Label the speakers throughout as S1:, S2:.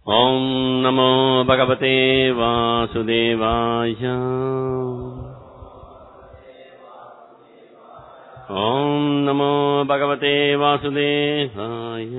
S1: ఓం నమో భగవతే వాసుదేవాయ. ఓం నమో భగవతే వాసుదేవాయ.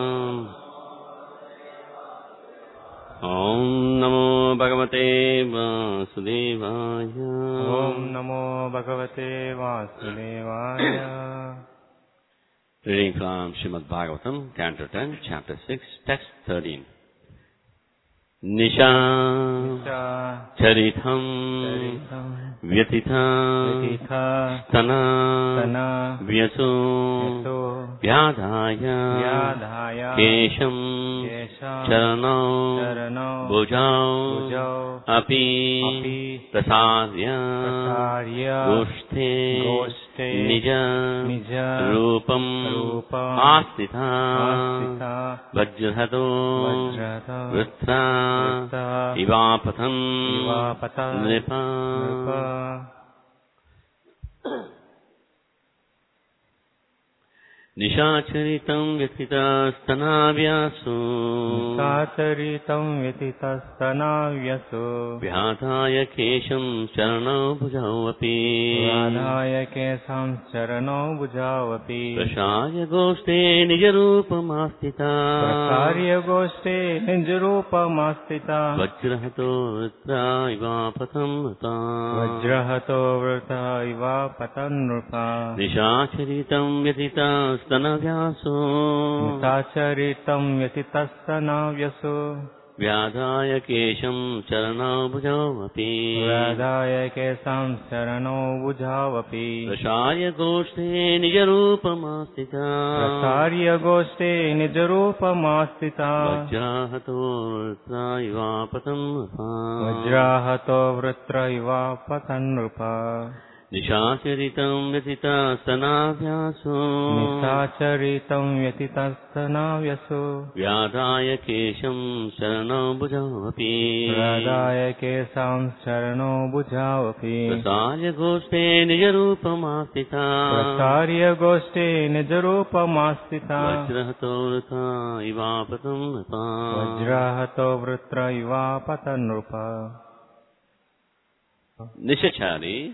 S1: ఓం నమో భగవతే వాసుదేవాయ.
S2: ఓం నమో భగవతే వాసుదేవాయ.
S1: Reading from Srimad Bhagavatam, Canto 10, Chapter 6, Text 13. Nisha Charitam Vyatitha Stana Vyaso Vyadhaya Kesham Charanau Bhujau Api Prasadya Goshte Nija Rupam Astitha Vajrahato Vritra Ivapatan Nripa. Nishacharitam Vyatitasthanavyaso Vyadhaya Kesham Charanau Bhujavapi Prashaya Goshte Nijarupamastita Vajrahato Vritra Ivapatam Nripa. Nishacharitam Vyatitasthanavyaso Vyadhaya Kesham Charanau Bhujavapi Prashaya Goshte Nijarupamastita Vajrahato Vritra Ivapatam Nripa. Nishacharitam Vyatitasthanavyaso Vyadhaya Kesham Charanau Bhujavapi Prasarya Goshte Nijarupamastita Vajrahato Vritra Ivapatam Nripa. Nishachari,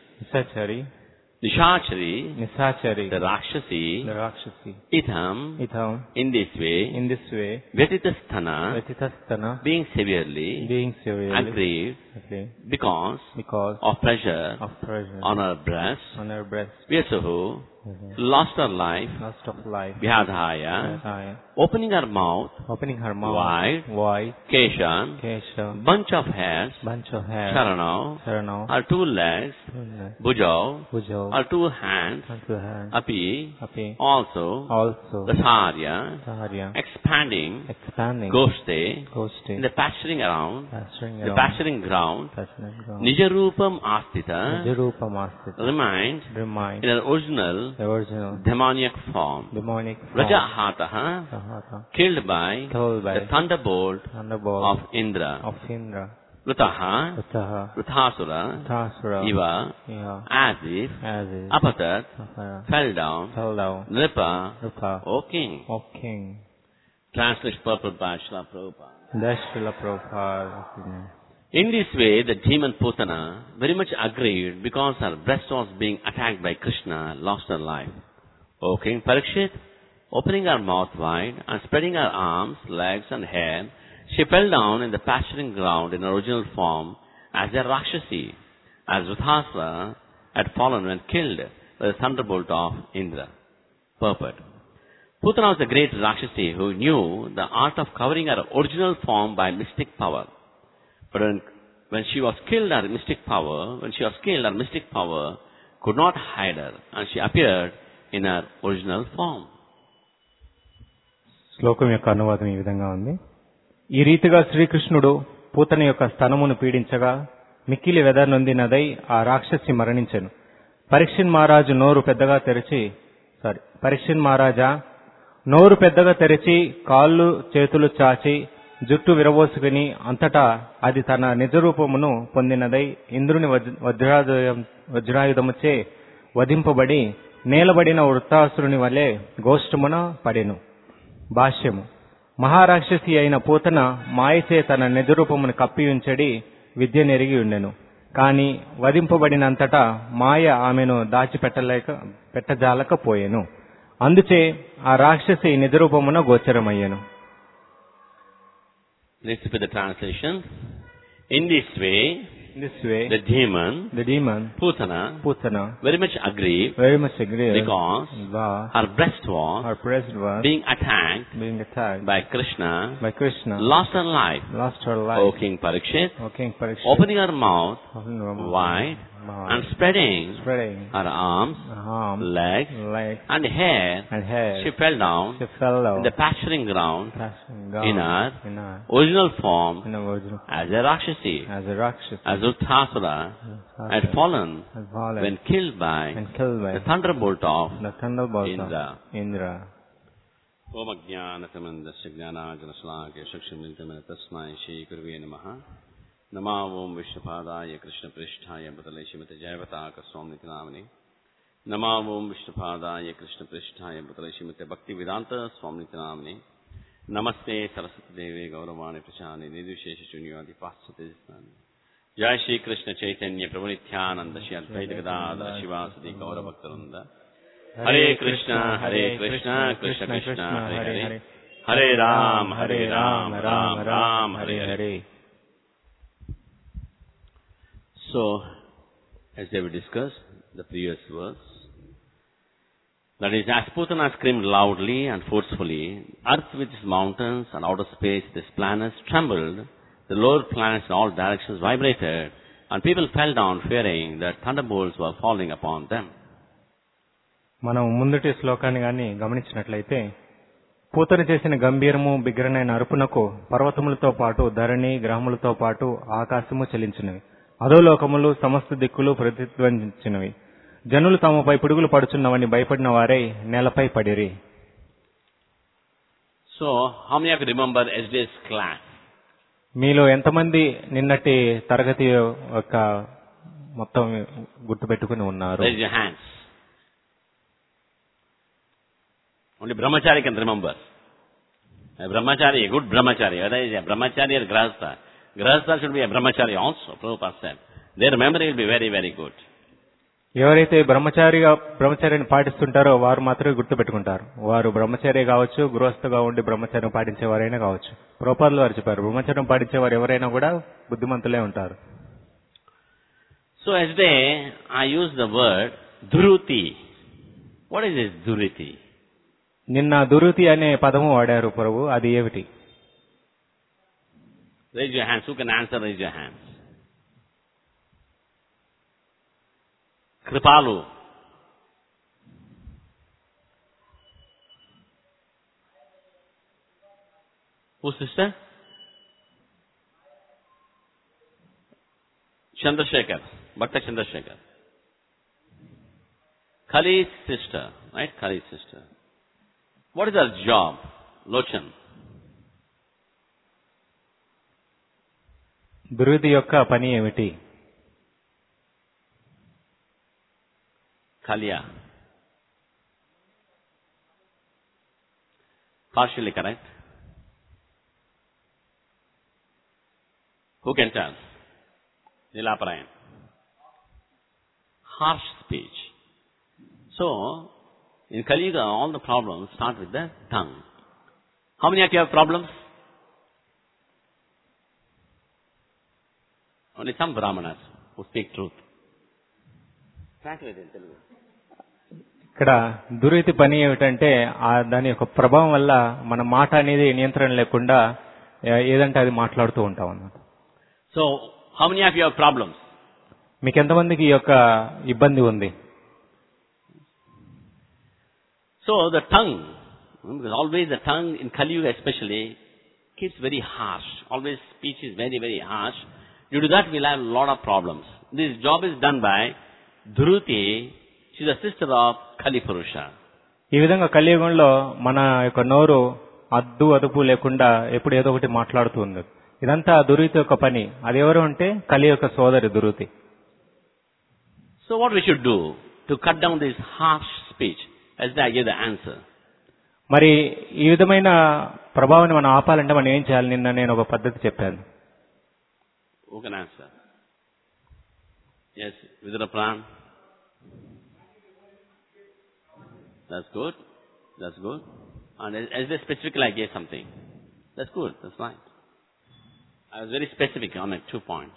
S1: Nishachari, the Rakshasi, Itham, in this way, Vyatitasthana, being severely aggrieved because of pressure on her breast, Vyasahu, lost her life, Vyadhaya, opening her mouth wide, Keshan, bunch of hairs, Charanau, her two legs, Bhujau, her two hands, Api, also, Prasarya, expanding, Goshte, in the pasturing ground, Nijarupam Astita, remained in her original demoniac form. Rajahataha, killed by the thunderbolt of Indra. Vritaha, Vrithasura, Iva, as if Apatat, fell down, Nripa, O king. Translation purport by Srila Prabhupada. In this way, the demon Putana, very much aggrieved because her breast was being attacked by Krishna, lost her life. O King Parikshit, opening her mouth wide and spreading her arms, legs and hair, she fell down in the pasturing ground in her original form as a Rakshasi, as Vrithasura had fallen when killed by the thunderbolt of Indra. Purport. Putana was a great Rakshasi who knew the art of covering her original form by mystic power. But when she was killed, her mystic power could not hide her, and she appeared in her original form.
S2: శ్లోకం యొక్క అనువాదం ఈ విధంగా ఉంది. ఈ రీతిగా శ్రీకృష్ణుడు పూతన యొక్క స్తనమును పీడించగా మిక్కిలి వెదనొందినదై ఆ రాక్షసి మరణించెను. పరీక్షిత్ మహారాజా నోరు పెద్దగా తెరిచి కాళ్ళు చేతులు చాచి జుట్టు విరబోసుకుని అంతటా అది తన నిజ రూపమును పొందినదై ఇంద్రుని వజ్రాయుధముచే వధింపబడి నేలబడిన వృత్తాసురుని వలె గోష్ఠమున పడెను. భాష్యము. మహారాక్షసి అయిన పూతన మాయచే తన నిజరూపమును కప్పి ఉంచడి విద్య నెరిగి ఉండెను. కాని వధింపబడినంతటా మాయ ఆమెను పెట్టజాలకపోయెను. అందుచే ఆ రాక్షసి నిజరూపమున గోచరమయ్యెను.
S1: Let's read the translation. In this way, the demon, Putana, very much aggrieved, because her breast was being attacked by Krishna, lost her life. O King Parikshit, opening her mouth wide and spreading her arms, legs, and hair, she fell down in the pasturing ground in her original form as a Rakshasi, as Uttasura had fallen when killed by the thunderbolt of Indra. Om Ajnana Samandasya Jnanajana Shlakya Shakshimiltamena Tasmai Shri Gurave Namaha. Nama Om Vishnupadaya Krishna Pristhaya Bhatale Shrimati Jayavata Swamniti Namani. Nama Om Vishnupadaya Krishna Pristhaya Bhatale Shrimati Bhaktivedanta Swamniti Namani. Namaste Saraswati Devi Gauravani Prachani Nidvishesha Shunyavadi Pasate Snani. Jai Shri Krishna Chaitanya Prabhu Nityananda Shri Advaita Gadadhara Shivasati Gauravaktarunda. Hare Krishna, Krishna Krishna, Hare Hare. Hare Ram, Ram Ram, Hare Hare. So, as they will discuss the previous verse, that is, as Putana screamed loudly and forcefully, earth with its mountains and outer space, these planets trembled, the lower planets in all directions vibrated, and people fell down fearing that thunderbolts were falling upon them.
S2: మనం ముందటి శ్లోకాన్ని గాని గమనించినట్లయితే, పూతన చేసిన గంభీరము బిగ్గరనైన అరుపునకు పర్వతములతో పాటు ధరణి గ్రహములతో పాటు ఆకాశము చలించినవి. అధోలోకములు సమస్త దిక్కులు ప్రతిధ్వనించినవి. జనులు తమపై పిడుగులు పడుచున్నవని భయపడిన వారై నేలపై పడిరి.
S1: So, how many of you remember yesterday's class?
S2: మీలో ఎంతమంది నిన్నటి తరగతి యొక్క మొత్తం గుర్తు పెట్టుకుని ఉన్నారు?
S1: Raise your hands. Only brahmachari can remember. A brahmachari, a good brahmachari, whether he is a brahmachari or grahastha. Grahastha should be a brahmachari also, Prabhupada said. Their memory will be very, very good.
S2: ఎవరైతే బ్రహ్మచర్యాన్ని పాటిస్తుంటారో వారు మాత్రమే గుర్తు పెట్టుకుంటారు. వారు బ్రహ్మచర్య కావచ్చు, గృహస్థగా ఉండి బ్రహ్మచర్యం పాటించేవారైనా కావచ్చు. ప్రభుపాదులు వారు చెప్పారు, బ్రహ్మచర్యం పాటించేవారు ఎవరైనా కూడా బుద్ధిమంతులే ఉంటారు.
S1: So yesterday I used the word Dhuruti. What is this Dhuruti?
S2: నిన్న దురుతి అనే పదము వాడారు ప్రభు, అది ఏమిటి?
S1: Raise your hands. Who can answer? Raise your hands. Kripalu. Who sister? Chandrasekhar. Bhatta Chandrasekhar. Kali's sister. Right? Kali's sister. What is her job? Lochan.
S2: దురుతి యొక్క పని ఏమిటి?
S1: Kalya. Partially correct. Who can tell? Nilaparayan. Harsh speech. So, in Kali Yuga, all the problems start with the tongue. How many of you have problems? Only some Brahmanas who speak truth. Translate in Telugu.
S2: ఇక్కడ దురీతి పని ఏమిటంటే దాని యొక్క ప్రభావం వల్ల మన మాట అనేది నియంత్రణ లేకుండా ఏదంటే అది మాట్లాడుతూ ఉంటాం అన్నమాట.
S1: So, how many of you have problems?
S2: మీకు ఎంతమందికి ఈ యొక్క ఇబ్బంది ఉంది?
S1: So, the tongue, because always the tongue in Kali Yuga especially keeps very harsh. Always speech is very, very harsh. Due to that, we'll have a lot of problems. This job is done by Dhuruti. She is the sister of Kali Purusha.
S2: ఈ విధంగా కలియుగంలో మన యొక్క నోరు అదుపు లేకుండా ఎప్పుడు ఏదో ఒకటి మాట్లాడుతూ ఉంది. ఇదంతా దురీతి యొక్క పని. అది ఎవరు అంటే కలి యొక్క సోదరి దురీతి.
S1: So what we should do to cut down this harsh speech? As I give the answer.
S2: మరి ఈ విధమైన ప్రభావాన్ని మనం ఆపాలంటే మనం ఏం చేయాలి? నిన్న నేను ఒక పద్ధతి చెప్పాను.
S1: Who can answer? Yes, Vidrapran. That's good. That's good. And as a specific, I gave something. That's good. That's right. I was very specific on it, 2 points.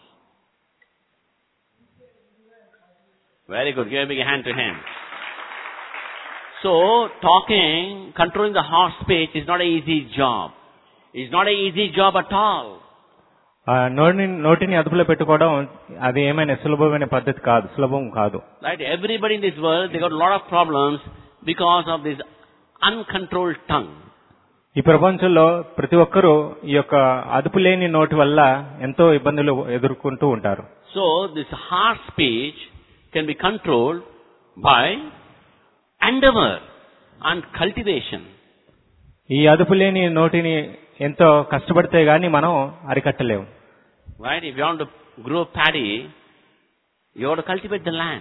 S1: Very good. Give a big hand to him. So, talking, controlling the heart space is not an easy job. It's not an easy job at all.
S2: నోటిని అదుపులో పెట్టుకోవడం అది ఏమైనా సులభం కాదు.
S1: Right? Everybody in this world, they got a lot of problems because of this uncontrolled tongue.
S2: ఈ ప్రపంచంలో ప్రతి ఒక్కరూ ఈ యొక్క అదుపు లేని నోటి వల్ల ఎంతో ఇబ్బందులు ఎదుర్కొంటూ ఉంటారు.
S1: So, this heart speech can be controlled by endeavor and cultivation.
S2: ఈ అదుపు లేని నోటిని ఎంతో కష్టపడితే గాని మనం అరికట్టలేము.
S1: Right? If you want to grow paddy, you have to cultivate the land.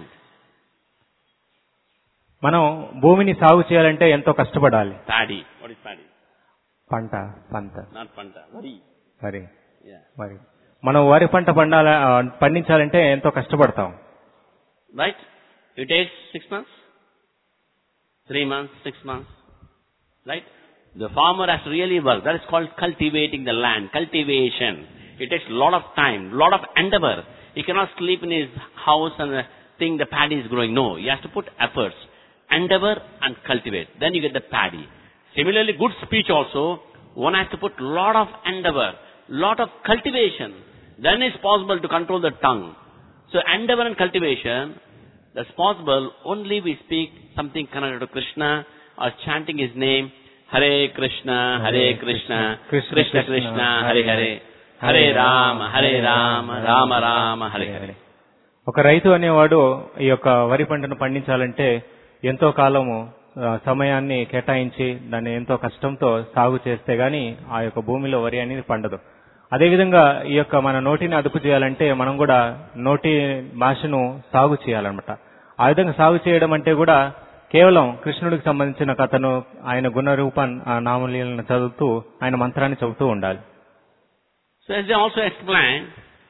S2: మనం భూమిని సాగు చేయాలంటే ఎంతో కష్టపడాలి.
S1: Paddy. What is paddy?
S2: పంట.
S1: Not panta.
S2: వరి.
S1: Yeah.
S2: వరి. మనం వరి పంట పండించాలంటే ఎంతో కష్టపడతాం.
S1: Right? It takes 6 months, 3 months, 6 months. Right? The farmer has to really work. That is called cultivating the land. Cultivation. It takes a lot of time, lot of endeavor. He cannot sleep in his house and think the paddy is growing. No, he has to put efforts, endeavor and cultivate. Then you get the paddy. Similarly, good speech also, one has to put lot of endeavor, lot of cultivation. Then it's possible to control the tongue. So endeavor and cultivation, that's possible only we speak something connected to Krishna or chanting his name. Hare Krishna, Krishna Krishna, Hare Hare, Hare Rama, Rama Rama, Hare Hare.
S2: ఒక రైతు అనేవాడు ఈ యొక్క వరి పంటను పండించాలంటే ఎంతో కాలము సమయాన్ని కేటాయించి దాన్ని ఎంతో కష్టంతో సాగు చేస్తే గాని ఆ యొక్క భూమిలో వరి అనేది పండదు. అదేవిధంగా ఈ యొక్క మన నోటిని అదుపు చేయాలంటే మనం కూడా నోటి భాషను సాగు చేయాలన్నమాట. ఆ విధంగా సాగు చేయడం అంటే కూడా కేవలం కృష్ణుడికి సంబంధించిన కథను, ఆయన గుణరూప నామలీలను చదువుతూ ఆయన మంత్రాన్ని చెబుతూ ఉండాలి.
S1: So as they also explain,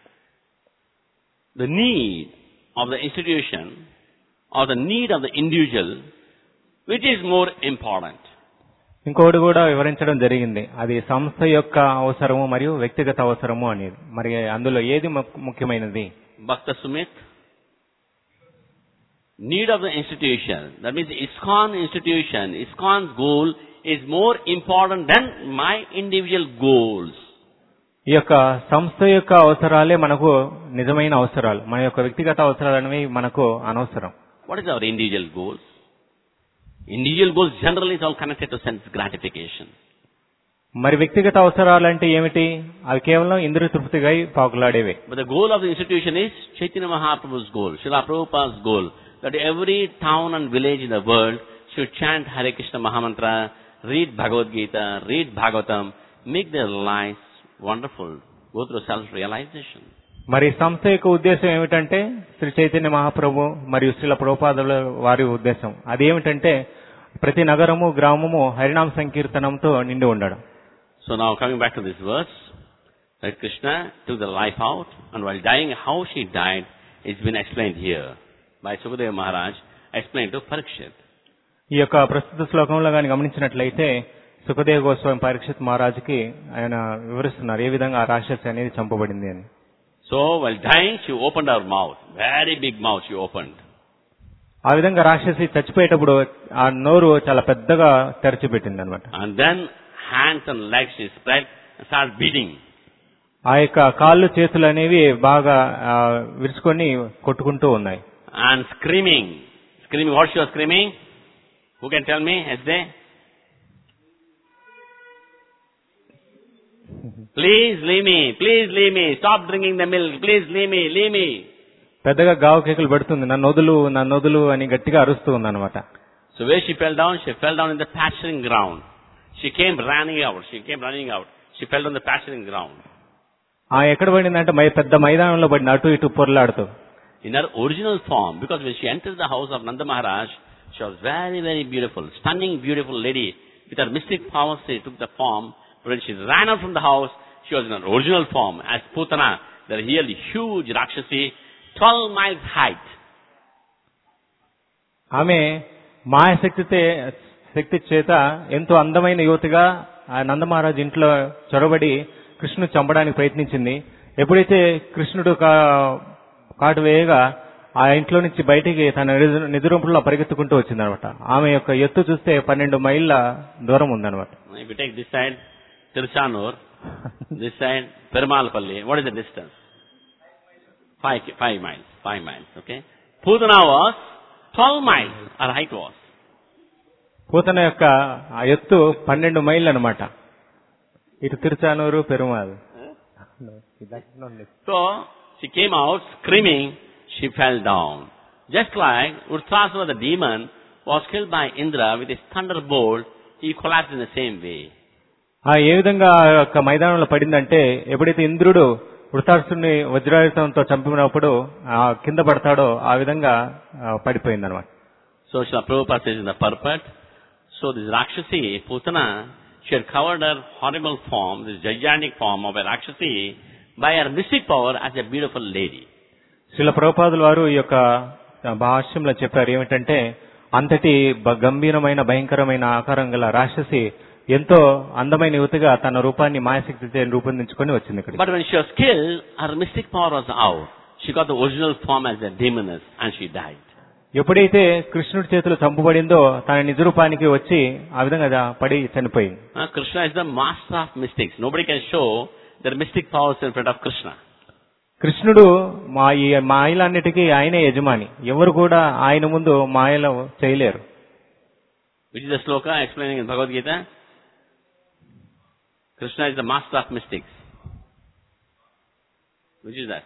S1: the need of the institution or the need of the individual, which is more important?
S2: ఇంకోటి కూడా వివరించడం జరిగింది. అది సంస్థ యొక్క అవసరము మరియు వ్యక్తిగత అవసరము అనేది. మరి అందులో ఏది ముఖ్యమైనది?
S1: Bhakta Sumit, need of the institution. That means ISKCON institution, ISKCON's goal is more important than my individual goals.
S2: ఈ యొక్క సంస్థ యొక్క అవసరాలే మనకు నిజమైన అవసరాలు. మన యొక్క వ్యక్తిగత అవసరాలు అనేవి మనకు అనవసరం.
S1: What is our individual goals? Individual goals generally is all connected to sense gratification.
S2: మరి వ్యక్తిగత అవసరాలు అంటే ఏమిటి? అవి కేవలం ఇంద్రియ తృప్తిగా పాకులాడేవే.
S1: But the goal of the institution is Chaitanya Mahaprabhu's goal, Srila Prabhupada's goal, that every town and village in the world should chant Hare Krishna Mahamantra, read Bhagavad Gita, read Bhagavatam, make their lives wonderful, go through self-realization.
S2: మరి సంస్థ యొక్క ఉద్దేశం ఏమిటంటే శ్రీ చైతన్య మహాప్రభు మరియు శ్రీల ప్రభుపాదుల వారి ఉద్దేశం అదేమిటంటే ప్రతి నగరము గ్రామము హరినామ సంకీర్తనంతో నిండి ఉండడం.
S1: So now coming back to this verse, that Krishna took the life out, and while dying, how she died is been explained here by Sukadeva Maharaj, explained to Parikshit.
S2: ఈ యొక్క ప్రస్తుత శ్లోకంలో గాని గమనించినట్లయితే సుఖదేవ గోస్వామి పరీక్షిత్ మహారాజుకి ఆయన వివరిస్తున్నారు ఏ విధంగా ఆ రాక్షసి అనేది చంపబడింది అని.
S1: So while dying, she opened her mouth, very big mouth she opened.
S2: ఆ విధంగా రాక్షసి చచ్చిపోయేటప్పుడు ఆ నోరు చాలా పెద్దగా తెరచిపెట్టింది అన్నమాట.
S1: And then hands and legs she spread and started beating.
S2: ఆ యొక్క కాళ్ళు చేతులు అనేవి బాగా విరుచుకొని కొట్టుకుంటూ ఉన్నాయి.
S1: And screaming. What she was screaming? Who can tell me? Yesterday? Please leave me, stop drinking the milk, please leave me.
S2: పెద్దగా గావు కేకలు పెడుతుంది, నన్ను వదులు అని గట్టిగా అరుస్తూ ఉంది అనమాట.
S1: So where she fell down in the pasturing ground. She came running out. She fell on the pasturing ground.
S2: ఎక్కడ పడిందంటే పెద్ద మైదానంలో పడింది, అటు ఇటు పొరలాడుతూ.
S1: In her original form, because when she entered the house of Nanda Maharaj, she was very, very beautiful, stunning, beautiful lady. With her mystic powers, she took the form. When she ran out from the house, she was in her original form as Putana, the really huge Rakshasi, 12 miles height.
S2: ఆమె శక్తి చేత ఎంతో అందమైన యువతిగా ఆ నందమహారాజు ఇంట్లో చొరబడి కృష్ణుడు చంపడానికి ప్రయత్నించింది. ఎప్పుడైతే కృష్ణుడు కాటు వేయగా ఆ ఇంట్లో నుంచి బయటికి తన నిజరూపంలో పరిగెత్తుకుంటూ వచ్చిందనమాట. ఆమె యొక్క ఎత్తు చూస్తే 12 మైళ్ళ దూరం ఉందనమాట.
S1: If you take this side, Tirchanur, this side, Perumalpalli, what is the distance? 5 miles. 5 miles, okay? Putana was 12 miles, her height was.
S2: Putana యొక్క ఆ ఎత్తు 12 మైళ్ళు అనమాట. ఇటు Tiruchanur Perumal.
S1: So, she came out screaming, she fell down. Just like Urthasura the demon was killed by Indra with his thunderbolt, he collapsed in the same way.
S2: ఏ విధంగా ఆ యొక్క మైదానంలో పడిందంటే, ఎప్పుడైతే ఇంద్రుడు వృత్రాసురుని వజ్రాయుధంతో చంపినప్పుడు కింద పడతాడో ఆ విధంగా పడిపోయిందనమాట.
S1: So Srila Prabhupada says in the purport, so this Rakshasi, Putana, she had covered her horrible form, this gigantic form of a Rakshasi, by her mystic power as a beautiful lady.
S2: Srila ప్రభుపాదుల వారు ఈ యొక్క భాష్యంలో చెప్పారు ఏమిటంటే, అంతటి గంభీరమైన భయంకరమైన ఆకారం గల రాక్షసి ఎంతో అందమైన యువతిగా తన రూపాన్ని మాయాశక్తితో రూపొందించుకొని వచ్చింది ఇక్కడ.
S1: But when she was killed, her mystic power was out. She got the original form as a demoness and she died.
S2: ఎప్పుడైతే కృష్ణుడి చేతిలో చంపబడిందో తన నిజ రూపానికి వచ్చి ఆ విధంగా పడి చనిపోయింది.
S1: Krishna is the master of mystics. Nobody can show their mystic powers in front of Krishna.
S2: కృష్ణుడు ఈ మాయలన్నిటికీ ఆయనే యజమాని. ఎవరు కూడా ఆయన ముందు మాయలు చేయలేరు.
S1: Which is the sloka explaining in Bhagavad Gita? Krishna is the master of mystics. Which is that?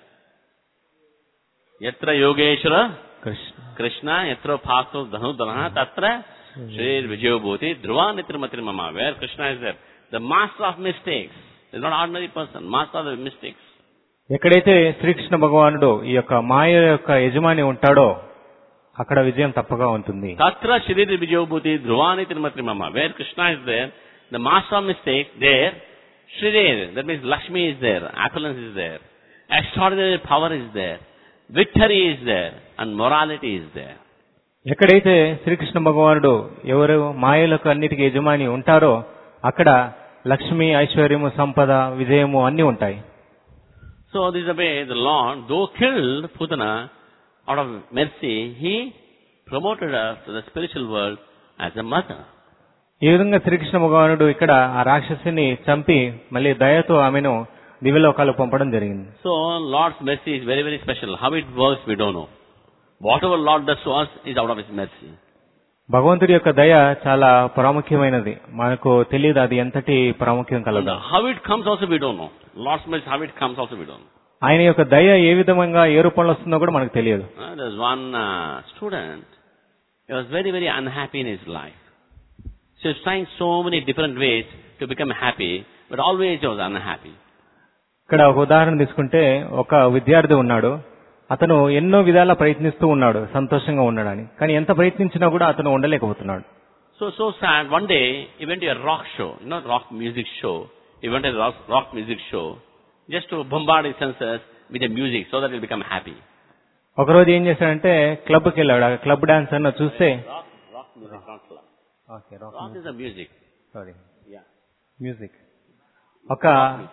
S1: Yatra Yogeshwara Krishna Yatra Phaso Dhanudana Tatra Shrir Vijayabhuti Dhruva Nitrimatri Mama. Where Krishna is there? The master of mystics. He is not ordinary person. Master of the mystics.
S2: ఎక్కడైతే శ్రీకృష్ణ భగవానుడు ఈ యొక్క మాయ యొక్క యజమాని ఉంటాడో అక్కడ విజయం తప్పగా ఉంటుంది.
S1: Tatra Shrir Vijayabhuti Dhruva Nitrimatri Mama. Where Krishna is there, the master of mystics, there Shrir, that means Lakshmi is there, affluence is there, extraordinary power is there, victory is there, and morality is there.
S2: ఎక్కడైతే శ్రీకృష్ణ భగవానుడు ఎవరు మాయలకు అన్నిటికీ యజమాని ఉంటారో అక్కడ లక్ష్మి, ఐశ్వర్యము, సంపద, విజయము అన్ని ఉంటాయి.
S1: So this is the way the Lord, though killed Putana out of mercy, he promoted her to the spiritual world as a mother.
S2: ఈ విధంగా శ్రీకృష్ణ భగవానుడు ఇక్కడ ఆ రాక్షసిని చంపి మళ్ళీ దయతో ఆమెను దివ్యలోకాలకు పంపడం జరిగింది.
S1: So Lord's mercy is very, very special. How it works, we don't know. Whatever Lord does to us is out of His mercy.
S2: భగవంతుడి యొక్క దయ చాలా ప్రాముఖ్యమైనది. మనకు తెలియదు అది ఎంతటి ప్రాముఖ్యం కలదు.
S1: How it comes also we don't know. Lord's mercy, how it comes also we don't know.
S2: ఆయన యొక్క దయ ఏ విధంగా ఏ రూపంలో వస్తుందో కూడా మనకు తెలియదు.
S1: There's one student, he was very, very unhappy in his life. So he was trying so many different ways to become happy, but always he was unhappy.
S2: ఇక్కడ ఒక ఉదాహరణ తీసుకుంటే ఒక విద్యార్థి ఉన్నాడు. అతను ఎన్నో విధాలా ప్రయత్నిస్తూ ఉన్నాడు సంతోషంగా ఉండడానికి. కానీ ఎంత ప్రయత్నించినా కూడా అతను ఉండలేకపోతున్నాడు.
S1: So sad. One day he went to a rock show, rock music show. He went to a rock music show just to bombard his senses with the music so that he'll become happy.
S2: ఒకరోజు ఏం చేశాడంటే క్లబ్కి వెళ్ళాడు. ఆ club dance అన్న చూస్తే
S1: rock music, not club.
S2: Okay,
S1: rock is a music.
S2: Sorry.
S1: Yeah.
S2: Music. ఒక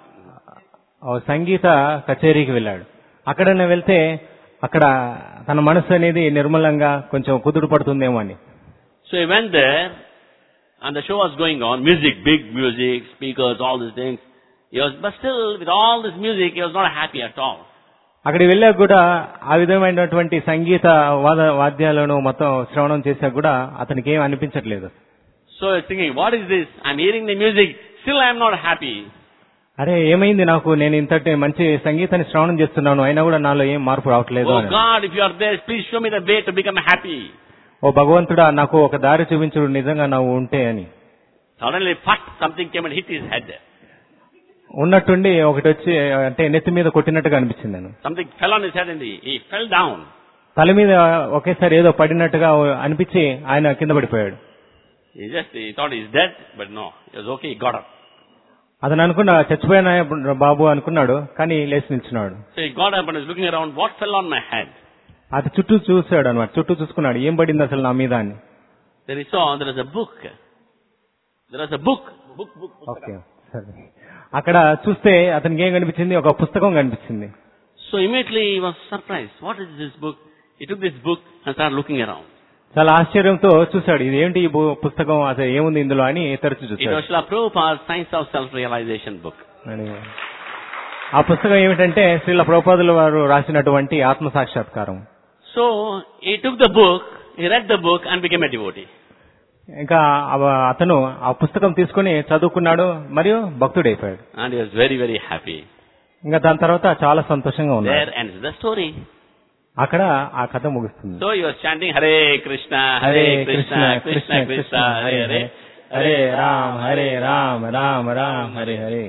S2: సంగీత కచేరీకి వెళ్ళాడు. అక్కడనే వెళ్తే అక్కడ తన మనసు అనేది నిర్మలంగా కొంచెం కుదురు పడుతుందేమో అని.
S1: So he went there and the show was going on, music, big music, speakers, all these things. But still with all this music he was not happy at all.
S2: అక్కడికి వెళ్ళాక కూడా ఆ విధమైనటువంటి సంగీత వాద్యాలను మొత్తం శ్రవణం చేశాక కూడా అతనికి ఏం అనిపించట్లేదు.
S1: So he's thinking, what is this? I'm hearing the music, still I am not happy.
S2: అరే ఏమైంది నాకు, నేను ఇంతటి మంచి సంగీతాన్ని శ్రవణం చేస్తున్నాను అయినా కూడా నాలో ఏం మార్పు రావట్లేదు.
S1: Oh God, if you are there, please show me the way to become happy.
S2: ఓ భగవంతుడా నాకు ఒక దారి చూపించు నిజంగా నువ్వు ఉంటే అని.
S1: Suddenly something came and hit his head.
S2: ఉన్నట్టుండి ఒకటి వచ్చి అంటే నెత్తి మీద కొట్టినట్టుగా అనిపించింది.
S1: Something fell on his head and he fell down.
S2: తల మీద ఒకేసారి ఏదో పడినట్టుగా అనిపించి ఆయన కింద పడిపోయాడు.
S1: He thought he's dead, but no, he was okay, he got up.
S2: అతను అనుకున్నా చచ్చిపోయిన బాబు అనుకున్నాడు, కానీ లేచి నిల్చున్నాడు.
S1: So he got up and was looking around, what fell on my head?
S2: అది చుట్టూ చూశాడు అనమాట, చుట్టూ చూసుకున్నాడు ఏం పడింది అసలు నా మీద అని.
S1: Then he saw there was a book. There was a book.
S2: Okay సరే. అక్కడ చూస్తే అతనికి ఏం కనిపించింది, ఒక పుస్తకం కనిపించింది.
S1: So immediately he was surprised. What is this book? He took this book and started looking around.
S2: చాలా ఆశ్చర్యంతో చూశాడు, ఇది ఏంటి ఈ పుస్తకం, అసలు ఏముంది ఇందులో అని తరచు
S1: It
S2: చూశాడు.
S1: was Srila Prabhupada's Science of Self-Realization book.
S2: ఆ పుస్తకం ఏమిటంటే శ్రీల ప్రభుపాదుల వారు రాసినటువంటి ఆత్మ సాక్షాత్కారం.
S1: So he took the book, he read the book and became a devotee.
S2: ఇంకా అతను ఆ పుస్తకం తీసుకుని చదువుకున్నాడు మరియు భక్తుడైపోయాడు.
S1: And he was very, very happy.
S2: ఇంకా దాని తర్వాత చాలా సంతోషంగా ఉన్నాడు.
S1: There ends the story.
S2: అక్కడ ఆ కథ ముగుస్తుంది.
S1: So he was chanting Hare Krishna, Hare Krishna, Krishna Krishna, Hare Hare,
S2: Hare Ram Hare Ram Ram Ram Hare Hare.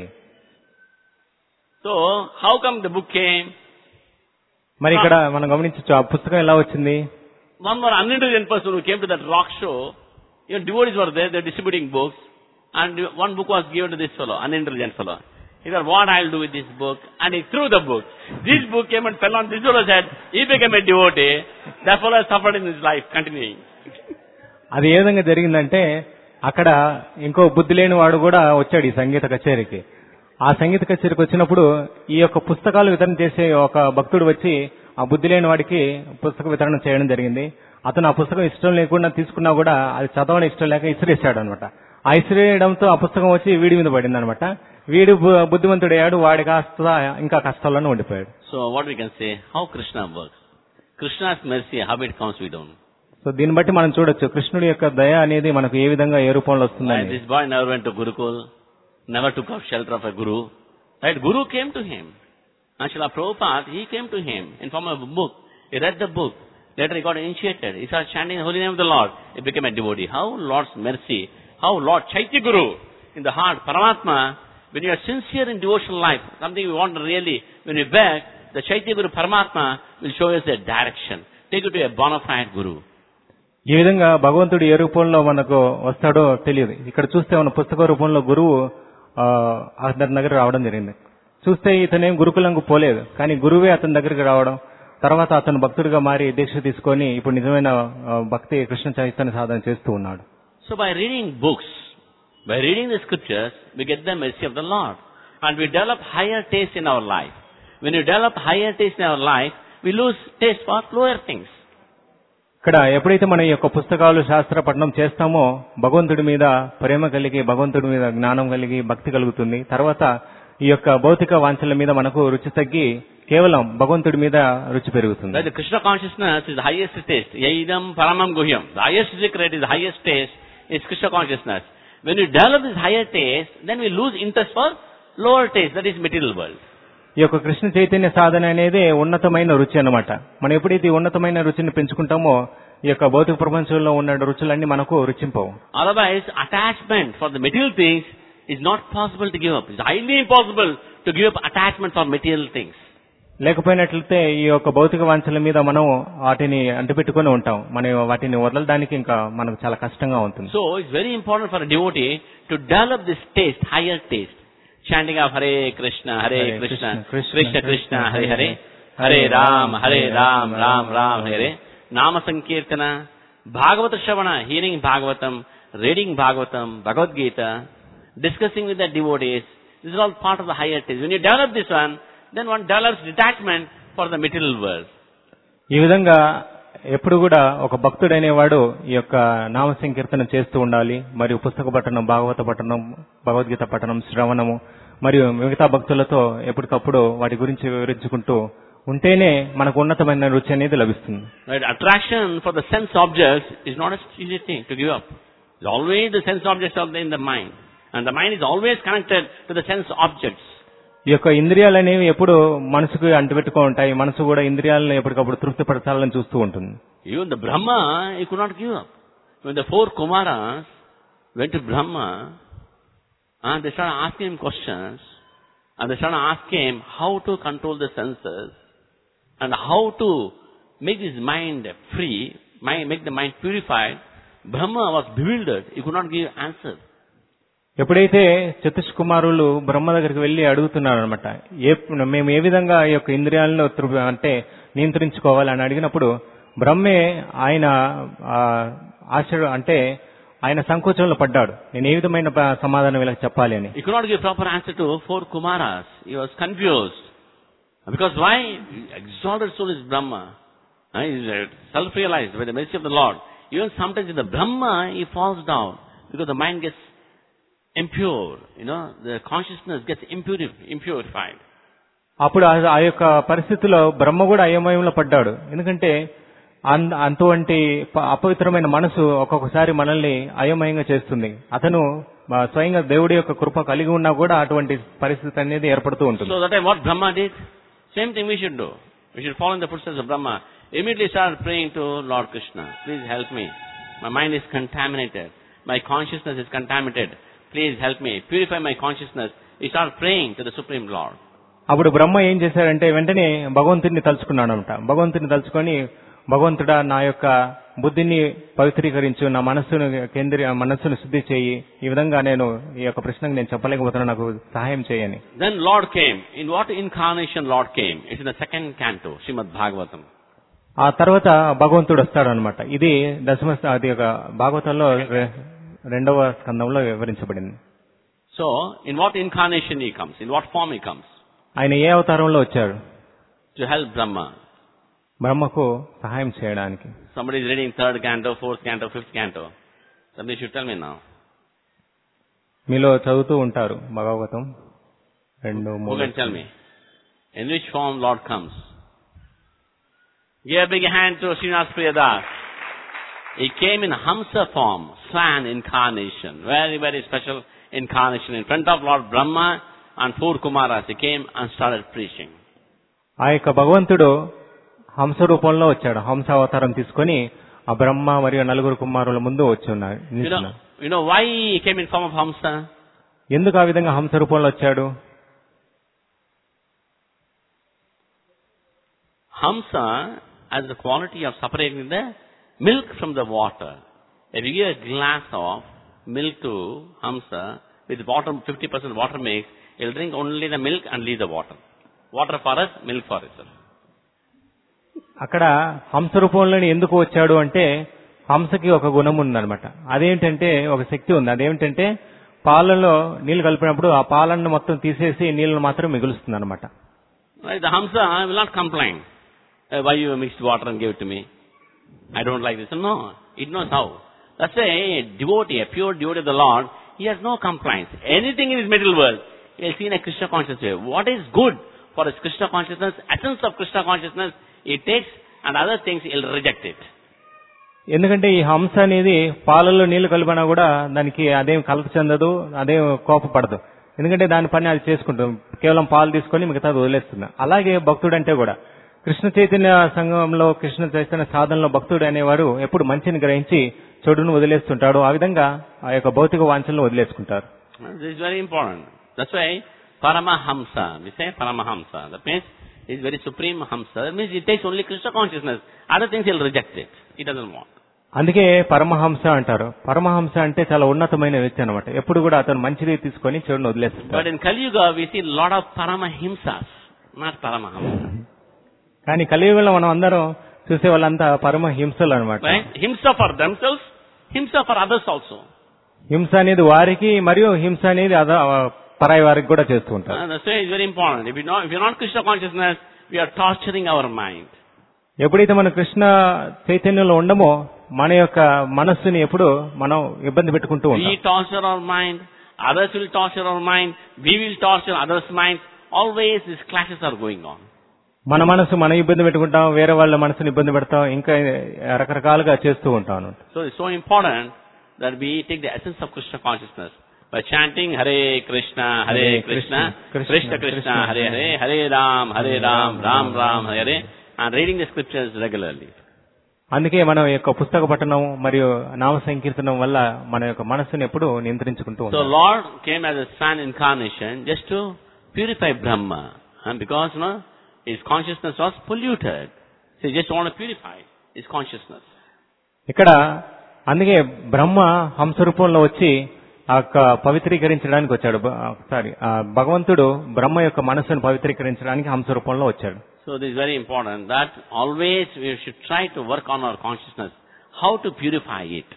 S1: So how come the book came?
S2: మరి ఇక్కడ మనం గమనించవచ్చు ఆ పుస్తకం ఎలా వచ్చింది.
S1: One more unintelligent person who came to that rock show, devotees were there, they were distributing books, and one book was given to this fellow, unintelligent fellow. He said, what I'll do with this book? And he threw the book. This book came and fell on this fellow's head. He became a devotee. That fellow suffered in his life, continuing.
S2: అది ఏ విధంగా జరిగిందంటే అక్కడ ఇంకో బుద్ధి లేని వాడు కూడా వచ్చాడు ఈ సంగీత కచేరీకి. ఆ సంగీత కచేరీకి వచ్చినప్పుడు ఈ యొక్క పుస్తకాలు వితరణ చేసే ఒక భక్తుడు వచ్చి ఆ బుద్ధి లేని వాడికి పుస్తక వితరణ చేయడం జరిగింది. అతను ఆ పుస్తకం ఇష్టం లేకుండా తీసుకున్నా కూడా అది చదవడం ఇష్టం లేక ఇసిరేసాడు అనమాట. ఆ ఇసిరేయడంతో ఆ పుస్తకం వచ్చి వీడి మీద పడింది అనమాట. వీడు బుద్ధిమంతుడయ్యాడు, వాడి కాస్త ఇంకా కష్టాల్లోనే ఉండిపోయాడు.
S1: So what we can say, how Krishna works. Krishna's mercy, how it comes we don't.
S2: So దీన్ని బట్టి మనం చూడొచ్చు కృష్ణుడి యొక్క దయ అనేది మనకు ఏ విధంగా ఏ రూపంలో వస్తుందని.
S1: This boy never went to Gurukul, never took up shelter of a guru. Right? Guru came to him. And Srila Prabhupada, he came to him in form of a book. He read the book. Later he got initiated. He started chanting the holy name of the Lord. He became a devotee. How Lord's mercy, how Lord Chaitya Guru in the heart, Paramatma, when you are sincere in devotional life, something we want really, when you beg, the Chaitya Guru Paramatma will show us a direction. Take you to a bona fide Guru.
S2: ఈ విధంగా భగవంతుడు ఏ రూపంలో మనకు వస్తాడో తెలియదు. ఇక్కడ చూస్తే మన పుస్తక రూపంలో గురువు అతని దగ్గర రావడం జరిగింది. చూస్తే ఇతనేం గురుకులంకు పోలేదు, కానీ గురువే అతని దగ్గరికి రావడం, తర్వాత అతను భక్తుడిగా మారి దీక్ష తీసుకొని ఇప్పుడు నిజమైన భక్తి కృష్ణ చైతన్య సాధన చేస్తూ ఉన్నాడు.
S1: So by reading books, by reading the scriptures, we get the mercy of the Lord. And we develop higher taste in our life. When you develop higher taste in our life, we lose taste for lower things.
S2: ఇక్కడ ఎప్పుడైతే మనం ఈ యొక్క పుస్తకాలు శాస్త్ర పఠనం చేస్తామో భగవంతుడి మీద ప్రేమ కలిగి, భగవంతుడి మీద జ్ఞానం కలిగి, భక్తి కలుగుతుంది. తర్వాత ఈ యొక్క భౌతిక వాంఛల మీద మనకు రుచి తగ్గి కేవలం భగవంతుడి మీద రుచి పెరుగుతుంది.
S1: The Krishna consciousness is the highest taste. Yaidam paramam guhyam. The highest secret is the highest taste is Krishna consciousness. When you develop this higher taste, then we lose interest for lower taste, that is material world.
S2: ఈ యొక్క కృష్ణ చైతన్య సాధన అనేది ఉన్నతమైన రుచి అన్నమాట. మనం ఎప్పుడైతే ఈ ఉన్నతమైన రుచిని పెంచుకుంటామో ఈ యొక్క భౌతిక ప్రపంచంలో ఉన్న రుచులన్నీ మనకు రుచింపవు.
S1: Otherwise, attachment for the material things is not possible to give up. It's highly impossible to give up attachment for material things.
S2: లేకపోయినట్లయితే ఈ యొక్క భౌతిక వాంఛల మీద మనం వాటిని అంటిపెట్టుకుని ఉంటాం. మనం వాటిని వదలడానికి ఇంకా మనకు చాలా కష్టంగా ఉంటుంది.
S1: So it's very important for a devotee to develop this taste, higher taste. Chanting of Hare Krishna, Hare Krishna, Krishna Krishna, Hare Hare, Hare Ram, Ram Ram, Hare. Nama Sankirtana, Bhagavata Shravana, hearing Bhagavatam, reading Bhagavatam, Bhagavad Gita, discussing with the devotees. This is all part of the higher taste. When you develop this one, then one develops detachment for the material world.
S2: ఈ విధంగా ఎప్పుడు కూడా ఒక భక్తుడనేవాడు ఈ యొక్క నామ సంకీర్తన చేస్తూ ఉండాలి. మరియు పుస్తక పఠనం, భాగవత పఠనం, భగవద్గీత పఠనం, శ్రవణము మరియు మిగతా భక్తులతో ఎప్పటికప్పుడు వాటి గురించి వివరించుకుంటూ ఉంటేనే మనకు ఉన్నతమైన రుచి అనేది లభిస్తుంది.
S1: Right? Attraction for the sense objects is not an easy thing to give up. It's always the sense objects are in the mind. And the mind is always connected to the sense objects.
S2: ఈ యొక్క ఇంద్రియాలు అనేవి ఎప్పుడు మనసుకు అంటుపెట్టుకో ఉంటాయి. మనసు కూడా ఇంద్రియాలను ఎప్పటికప్పుడు తృప్తిపరచాలని చూస్తూ ఉంటుంది.
S1: Even the Brahma, he could not give up. When the 4 Kumaras went to Brahma, and they started asking him questions, and they started asking him how to control the senses, and how to make his mind free, make the mind purified. Brahma was bewildered. He could not give answers.
S2: ఎప్పుడైతే చతుష్ కుమారులు బ్రహ్మ దగ్గరికి వెళ్లి అడుగుతున్నారు అనమాట, మేము ఏ విధంగా ఈ యొక్క ఇంద్రియాలను అంటే నియంత్రించుకోవాలని అడిగినప్పుడు బ్రహ్మే ఆయన ఆశ్చర్య అంటే ఆయన సంకోచంలో పడ్డాడు. నేను ఏ విధమైన సమాధానం వీళ్ళకి చెప్పాలి అని.
S1: He could not give proper answer to 4 Kumaras. He was confused. Because why? Exalted soul is Brahma. He is self-realized by the mercy of the Lord. Even sometimes in the Brahma, he falls down because the mind gets impure. The consciousness gets impurified.
S2: అప్పుడు ఆ యొక్క పరిస్థితిలో బ్రహ్మ కూడా అయోమయంలో పడ్డాడు. ఎందుకంటే అటువంటి అపవిత్రమైన మనసు ఒక్కొక్కసారి మనల్ని అయోమయంగా చేస్తుంది. అతను స్వయంగా దేవుడి యొక్క కృప కలిగి ఉన్నా కూడా అటువంటి పరిస్థితి అనేది ఏర్పడుతూ ఉంటుంది.
S1: So that time what Brahma did, same thing we should do. We should follow in the footsteps of Brahma. Immediately start praying to Lord Krishna. Please help me. My mind is contaminated. My consciousness is contaminated. Please help me. Purify my consciousness. He started praying to the Supreme Lord.
S2: అప్పుడు బ్రహ్మ ఏం చేశాడంటే వెంటనే భగవంతుడిని తలుచుకున్నాడంట. భగవంతుడిని తలుచుకొని, భగవంతుడా నా యొక్క బుద్ధిని పవిత్రీకరించు, నా మనస్సును శుద్ధి చేయి, ఈ విధంగా నేను ఈ యొక్క ప్రశ్నకు నేను చెప్పలేకపోతున్నా, నాకు సహాయం చేయని.
S1: Then Lord came. In what incarnation Lord came? It's in the second canto, Srimad Bhagavatam.
S2: ఆ తర్వాత భగవంతుడు వస్తాడు అనమాట. ఇది అది ఒక భాగవతంలో 2వ స్కందంలో వివరించబడింది.
S1: So, in what incarnation he comes? In what form he comes?
S2: ఆయన ఏ అవతారంలో వచ్చాడు?
S1: To help Brahma.
S2: బ్రహ్మకు సహాయం చేయడానికి.
S1: Somebody is reading 3rd canto, 4th canto, 5th canto. Somebody should tell me now.
S2: మీలో చదువుతూ ఉంటారు Bhagavatam 2, 3.
S1: Who can tell me? In which form Lord comes? Give a big hand to Srinath Priyadas. He came in Hamsa form, swan incarnation. Very, very special incarnation. In front of Lord Brahma and 4 Kumaras, he came and started preaching.
S2: ఆ యొక్క భగవంతుడు హంస రూపంలో వచ్చాడు. హంస అవతారం తీసుకొని ఆ బ్రహ్మ మరియు 4 కుమారుల ముందు వచ్చి ఉన్నారు.
S1: You know why he came in form of Hamsa?
S2: ఎందుకు ఆ విధంగా హంస రూపంలో వచ్చాడు?
S1: Hamsa has the quality of separating the milk from the water. If you give a glass of milk to Hamsa with water, 50% water mix, it will drink only the milk and leave the water. Water for us, milk for itself.
S2: అక్కడ హంస రూపంలోని ఎందుకు వచ్చాడు అంటే హంసకి ఒక గుణం ఉందన్నమాట. అదేంటంటే ఒక శక్తి ఉంది. అదేంటంటే పాలలో నీళ్లు కలిపినప్పుడు ఆ పాలను మొత్తం తీసేసి నీళ్లను మాత్రం మిగులుస్తుంది అనమాట.
S1: The Hamsa will not complain. Why you mixed water and gave it to me? I don't like this. No, it knows how. That's why a devotee, a pure devotee of the Lord, he has no complaints. Anything in his material world, he has seen a Krishna consciousness. What is good for his Krishna consciousness, essence of Krishna consciousness, he takes, and other things he'll reject it.
S2: ఎందుకంటే ఈ హంస అనేది పాలల్లో నీళ్లు కలిపినా కూడా దానికి అదేం కలత చెందదు, అదేం కోపపడదు. ఎందుకంటే దాని పని అది చేసుకుంటుంది. కేవలం పాలు తీసుకొని మిగతాది వదిలేస్తుంది. అలాగే భక్తుడు అంటే కూడా కృష్ణ చైతన్య సంఘంలో, కృష్ణ చైతన్య సాధనలో భక్తుడు అనేవారు ఎప్పుడు మంచిని గ్రహించి చెడును వదిలేస్తుంటాడు. ఆ విధంగా ఆ యొక్క భౌతిక వాంఛలను వదిలేసుకుంటారు.
S1: This is very important. That's why Paramahamsa, we say Paramahamsa. That means he is very supreme Hamsa. That means he takes only Krishna consciousness. Other things he'll reject it. He doesn't want.
S2: అందుకే పరమహంస అంటారు. పరమహంస అంటే చాలా ఉన్నతమైన వ్యక్తి అన్నమాట. ఎప్పుడు కూడా అతను మంచిది తీసుకొని చెడును వదిలేస్తాడు.
S1: But in Kali Yuga we see a lot of Paramahimsas, not Paramahamsa.
S2: కానీ కలియుగంలో మనం అందరం చూసే వాళ్ళంతా పరమహింసలు అన్నమాట.
S1: Himsa for themselves, himsa for others also.
S2: హింస అనేది వారికి మరియు హింస అనేది పరాయి వారికి కూడా చేస్తూ ఉంటారు.
S1: That's why it's very important. If you're not Krishna consciousness, we are torturing our mind.
S2: ఎప్పుడైతే మనం కృష్ణ చైతన్యంలో ఉండమో మన యొక్క మనస్సుని ఎప్పుడు మనం ఇబ్బంది పెట్టుకుంటూ ఉంటాం.
S1: We torture our mind, others will torture our mind, we will torture others' minds. Always these clashes are going on.
S2: మన మనసు మనం ఇబ్బంది పెట్టుకుంటాం, వేరే వాళ్ళ మనసుని ఇబ్బంది పెడతాం, ఇంకా రకరకాలుగా చేస్తూ ఉంటాం.
S1: So it's so important that we take the essence of Krishna consciousness by chanting Hare Krishna, Krishna Krishna, Hare Hare, Hare Ram, Ram Ram, Hare Hare, and reading the scriptures regularly.
S2: అందుకే మనం యొక్క పుస్తక పఠనం మరియు నామ సంకీర్తనం వల్ల మన యొక్క మనస్సుని ఎప్పుడు నియంత్రించుకుంటూ ఉంటాం.
S1: So Lord came as a swan incarnation just to purify Brahma, and because his consciousness was polluted, so he just want to purify his consciousness.
S2: ఇక్కడ అందుకే బ్రహ్మ హంస రూపంలో వచ్చి ఆ యొక్క పవిత్రీకరించడానికి వచ్చాడు. భగవంతుడు బ్రహ్మ యొక్క మనస్సును పవిత్రీకరించడానికి హంస రూపంలో వచ్చాడు.
S1: So this is very important that always we should try to work on our consciousness, how to purify it.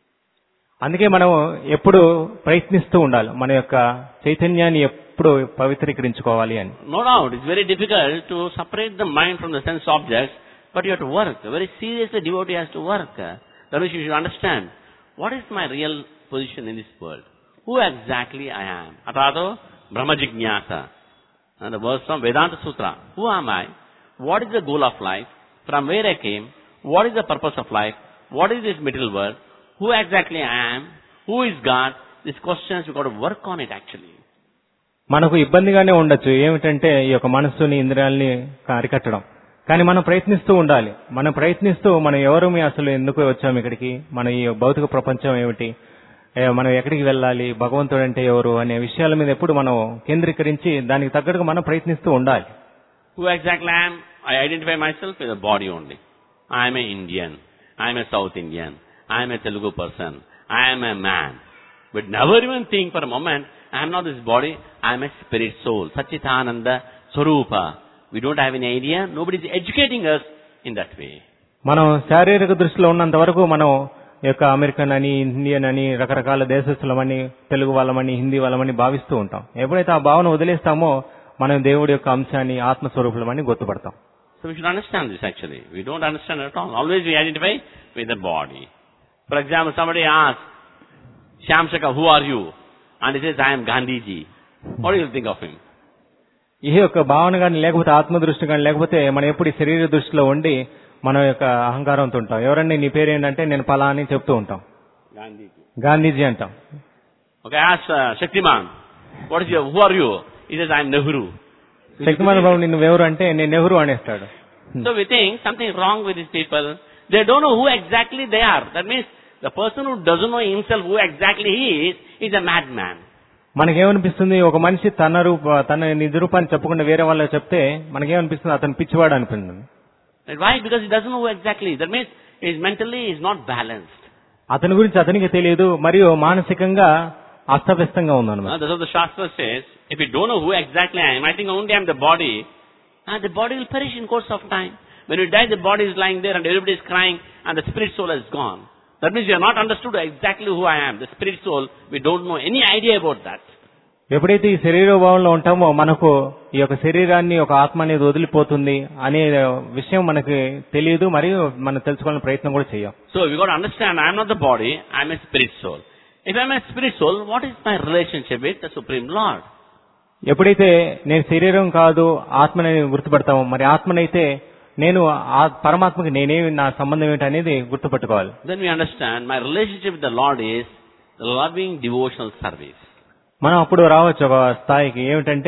S2: అందుకే మనం ఎప్పుడు ప్రయత్నిస్తూ ఉండాలి మన యొక్క చైతన్యాన్ని ఎప్పుడు పవిత్రీకరించుకోవాలి అని.
S1: No doubt, it's very difficult to separate the mind from the sense objects, but you have to work. Very seriously, devotee has to work. That means you should understand, what is my real position in this world? Who exactly I am? Atato Brahma Jignasa. And the verse from Vedanta Sutra. Who am I? What is the goal of life? From where I came? What is the purpose of life? What is this material world? Who exactly I am? Who is God? These questions, you got to work on it actually.
S2: మనకు ఇబ్బందిగానే ఉండొచ్చు. ఏమిటంటే ఈ యొక్క మనస్సుని ఇంద్రియాలని అరికట్టడం. కానీ మనం ప్రయత్నిస్తూ ఉండాలి. మనం ప్రయత్నిస్తూ మనం ఎవరు అసలు ఎందుకు వచ్చాము ఇక్కడికి, మన ఈ భౌతిక ప్రపంచం ఏమిటి, మనం ఎక్కడికి వెళ్ళాలి, భగవంతుడు అంటే ఎవరు అనే విషయాల మీద ఎప్పుడు మనం కేంద్రీకరించి దానికి తగ్గట్టుగా మనం ప్రయత్నిస్తూ ఉండాలి.
S1: Who exactly I am? I identify myself with the body only. I am an Indian. I am a South Indian. I am a Telugu person. I am a man. But never even think for a moment, I am not this body. I am a spirit soul. Satchitananda Swarupa. We don't have any idea. Nobody is educating us in that way.
S2: మనం శారీరక దృష్టిలో ఉన్నంత వరకు మనం యొక్క American అని, Indian అని, రకరకాల దేశస్థులమని, తెలుగు వాళ్ళమని, హిందీ వాళ్ళమని భావిస్తూ ఉంటాం. ఎప్పుడైతే ఆ భావన వదిలేస్తామో మనం దేవుడి యొక్క అంశాన్ని ఆత్మస్వరూపులమని గుర్తుపడతాం.
S1: So we should understand this actually. We don't understand at all. Always we identify with the body. For example, somebody asks, Shamshaka, who are you? And he says, I am Gandhiji. What do you think of him?
S2: ఈ యొక్క భావన కానీ లేకపోతే ఆత్మదృష్టి కానీ లేకపోతే మనం ఎప్పుడు ఈ శరీర దృష్టిలో ఉండి మన యొక్క అహంకారంతో ఉంటాం. ఎవరన్నా నీ పేరు ఏంటంటే నేను పలా అని చెప్తూ ఉంటాం. గాంధీజీ అంటాం.
S1: Okay, ask Shaktiman, who are you? He says, I am Nehru.
S2: Shaktimaan బాబు నువ్వెవరు అంటే నేను Nehru అనేస్తాడు.
S1: So we think something wrong with these people. They don't know who exactly they are. That means the person who doesn't know himself who exactly he is a madman.
S2: మనకేమనిపిస్తుంది, ఒక మనిషి తన నిజ రూపాన్ని చెప్పకుండా వేరే వాళ్ళకి చెప్తే మనకేమనిపిస్తుంది, అతను పిచ్చివాడు అనిపిస్తుంది.
S1: Why? Because he doesn't know who exactly. That means mentally he is not balanced.
S2: అతని గురించి అతనికి తెలియదు, మరియు మానసికంగా అస్తవ్యస్తంగా ఉందన్నమాట.
S1: That's what the Shastra says. If you don't know who exactly I am, I think only I am the body, and the body will perish in course of time. When you die, the body is lying there and everybody is crying and the spirit soul has gone. That means you have not understood exactly who I am. The spirit soul, we don't know any idea about that.
S2: ఎప్పుడైతే ఈ శరీరభావంలో ఉంటామో మనకు ఈ యొక్క శరీరాన్ని ఒక ఆత్మ అనేది వదిలిపోతుంది అనే విషయం మనకి తెలియదు, మరియు మనం తెలుసుకోవాలని ప్రయత్నం కూడా చేయం.
S1: So we got to understand, I am not the body, I am a spirit soul. If I am a spirit soul, what is my relationship with the Supreme Lord?
S2: ఎప్పుడైతే నేను శరీరం కాదు ఆత్మని గుర్తుపడతామో, మరి ఆత్మనైతే నేను పరమాత్మకి నేనేమి, నా సంబంధం ఏంటి అనేది గుర్తుపట్టుకోవాలి.
S1: Then we understand my relationship with the Lord is the loving devotional service.
S2: మనం అప్పుడు రావచ్చు ఒక స్థాయికి, ఏమిటంటే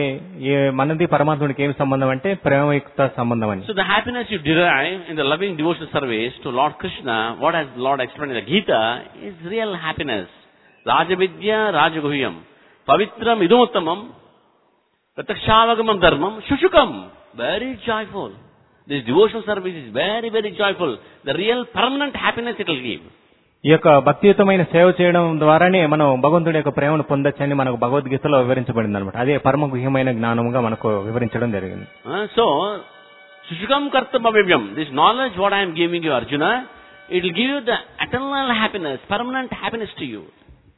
S2: మనది పరమాత్ముడికి ఏమి సంబంధం అంటే ప్రేమయుక్త సంబంధం అని.
S1: So the happiness you derive in the loving devotional service to Lord Krishna, what has Lord explained in the Gita, is real happiness. Rajavidya Rajaguhyam Pavitram Idumuttamam Pratakshavagamam Dharmam Shushukam. Very joyful. This devotional service is very, very joyful. The real permanent happiness it will give.
S2: ఈ యొక్క భక్తియుతమైన సేవ చేయడం ద్వారానే మనం భగవంతుడి యొక్క ప్రేమను పొందొచ్చని మనకు భగవద్గీతలో వివరించబడింది అనమాట. అదే పరమ గుహ్యమైన జ్ఞానముగా మనకు వివరించడం జరిగింది.
S1: So, Shushukam Kartamavyavyam, this knowledge what I am giving you, Arjuna, it will give you the eternal happiness, permanent happiness to you.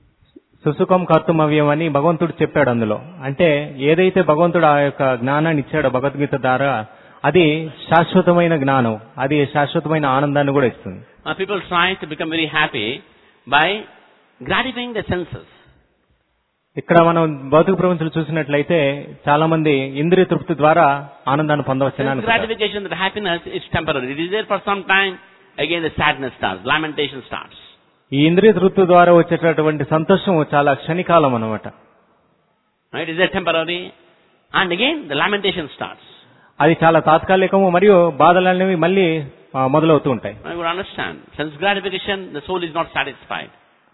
S2: సుసుఖం కర్తుమవ్యం అని భగవంతుడు చెప్పాడు అందులో. అంటే ఏదైతే భగవంతుడు ఆ యొక్క జ్ఞానాన్ని ఇచ్చాడో భగవద్గీత ద్వారా, అది శాశ్వతమైన జ్ఞానం, అది శాశ్వతమైన ఆనందాన్ని కూడా ఇస్తుంది.
S1: People try to become very happy by gratifying the senses.
S2: ఇక్కడ మనం భౌతిక ప్రపంచంలో చూసినట్లయితే చాలా మంది ఇంద్రియ తృప్తి ద్వారా ఆనందాన్ని పొందవచ్చని.
S1: Gratification, that happiness is temporary. It is there for some time. Again the sadness starts, lamentation starts.
S2: ఈ ఇంద్రియ తృప్తి ద్వారా వచ్చేటటువంటి సంతోషం చాలా క్షణికాలం అన్నమాట.
S1: Right? Is there temporary? And again the lamentation starts.
S2: అది చాలా తాత్కాలికము, మరియు బాధలనేవి మళ్ళీ మొదలవుతూ ఉంటాయి.
S1: I would understand. Sense gratification, the soul is not satisfied.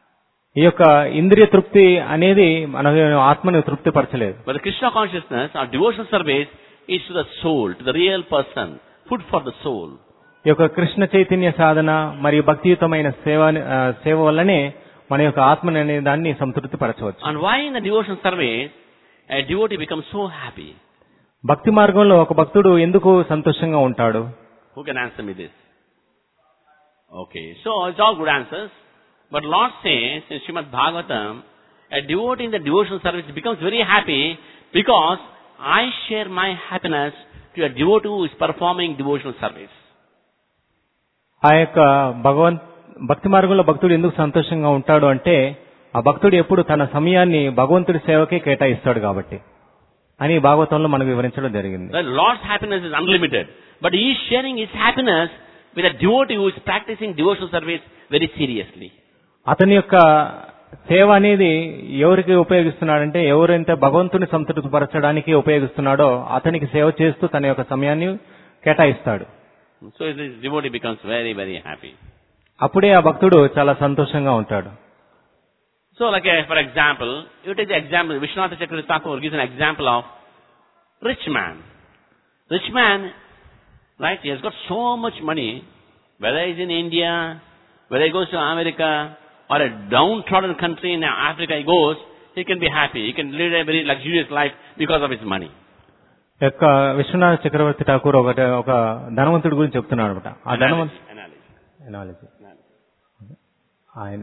S2: ఈ యొక్క ఇంద్రియ తృప్తి అనేది మన ఆత్మను తృప్తి పరచలేదు.
S1: But the Krishna consciousness, our devotional service is to the soul, to the real person, food for the soul.
S2: ఈ యొక్క కృష్ణ చైతన్య సాధన మరియు భక్తియుతమైన సేవ వల్లనే మన యొక్క ఆత్మని అనే దాన్ని సంతృప్తి పరచవచ్చు.
S1: And why in the devotional service a devotee becomes so happy?
S2: భక్తి మార్గంలో ఒక భక్తుడు ఎందుకు సంతోషంగా ఉంటాడు?
S1: Who can answer me this? Okay, so it's all good answers. But Lord says in Srimad Bhagavatam, a devotee in the devotional service becomes very happy because I share my happiness to a devotee who is performing devotional service.
S2: ఆ యొక్క భక్తి మార్గంలో భక్తుడు ఎందుకు సంతోషంగా ఉంటాడు అంటే ఆ భక్తుడు ఎప్పుడు తన సమయాన్ని భగవంతుడి సేవకే కేటాయిస్తాడు కాబట్టి అని భాగవతంలో మనకు వివరించడం జరిగింది.
S1: The Lord's happiness is unlimited, but He is sharing His happiness with a devotee who is practicing devotional service very seriously.
S2: అతని యొక్క సేవ అనేది ఎవరికి ఉపయోగిస్తున్నాడంటే ఎవరైతే భగవంతుని సంతృప్తి పరచడానికి ఉపయోగిస్తున్నాడో అతనికి సేవ చేస్తూ తన యొక్క సమయాన్ని కేటాయిస్తాడు.
S1: So this devotee becomes very, very happy.
S2: అప్పుడే ఆ భక్తుడు చాలా సంతోషంగా ఉంటాడు.
S1: So like for example, you take the example, Vishwanath Chakravarti Thakur gives an example of rich man. Rich man, right, he has got so much money, whether he's in India, whether he goes to America, or a downtrodden country in Africa he goes, he can be happy. He can lead a very luxurious life because of his money.
S2: యొక్క విశ్వనాథ చక్రవర్తి ఠాకూర్ ఒక ధనవంతుడి గురించి చెప్తున్నాడు అనమాట. ఆ ధనవంతుడు ఆయన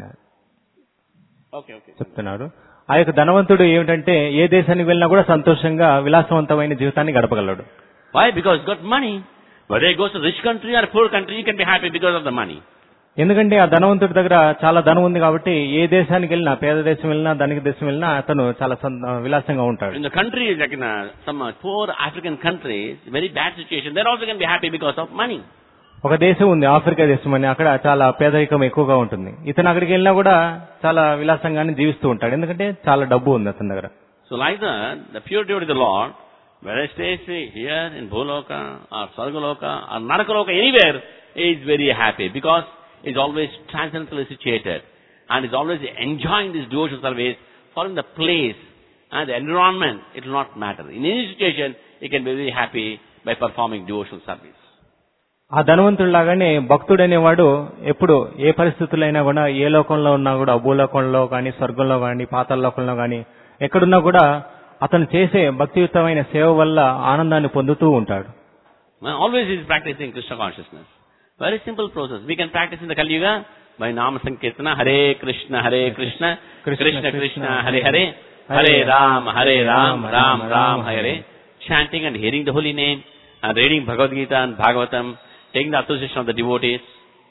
S2: చెప్తున్నాడు. ఆ యొక్క ధనవంతుడు ఏమిటంటే ఏ దేశానికి వెళ్ళినా కూడా సంతోషంగా విలాసవంతమైన జీవితాన్ని గడపగలడు.
S1: Why? Because he's got money. Whether he goes to rich country or poor country, he can be happy because of the money.
S2: ఎందుకంటే ఆ ధనవంతుడి దగ్గర చాలా ధనం ఉంది కాబట్టి ఏ దేశానికి వెళ్ళినా, పేద దేశం వెళ్ళినా, ధనిక దేశం వెళ్ళినా అతను చాలా విలాసంగా ఉంటాడు.
S1: In the country, like in some poor African countries, very bad situation, they also can be happy because of money.
S2: ఒక దేశం ఉంది, ఆఫ్రికా దేశం అని, అక్కడ చాలా పేదరికం ఎక్కువగా ఉంటుంది. ఇతను అక్కడికి వెళ్ళినా కూడా చాలా విలాసంగానే జీవిస్తూ ఉంటాడు, ఎందుకంటే చాలా డబ్బు ఉంది అతని దగ్గర.
S1: So like that, the pure devotee of the Lord, whether he stays here in Bholoka or Sargaloka or Narakaloka, anywhere, he is very happy because he is always transcendentally situated and is always enjoying this devotional service, following the place and the environment. It will not matter. In any situation, he can be very happy by performing devotional service.
S2: ఆ ధనవంతుడిలాగానే భక్తుడనేవాడు ఎప్పుడు ఏ పరిస్థితులైనా కూడా, ఏ లోకంలో ఉన్నా కూడా, భూలోకంలో కానీ, స్వర్గంలో కానీ, పాతాళ లోకంలో కానీ, ఎక్కడున్నా కూడా అతను చేసే భక్తియుతమైన సేవ వల్ల ఆనందాన్ని పొందుతూ ఉంటాడు.
S1: Always he is practicing Krishna consciousness. Very simple process. We can practice in the Kali Yuga by Nama Sankirtana, Hare Krishna, Krishna Krishna, Hare Hare, Hare Ram, Ram Ram, Hare, chanting and hearing the holy name, and reading Bhagavad Gita and Bhagavatam, taking the association of the devotees.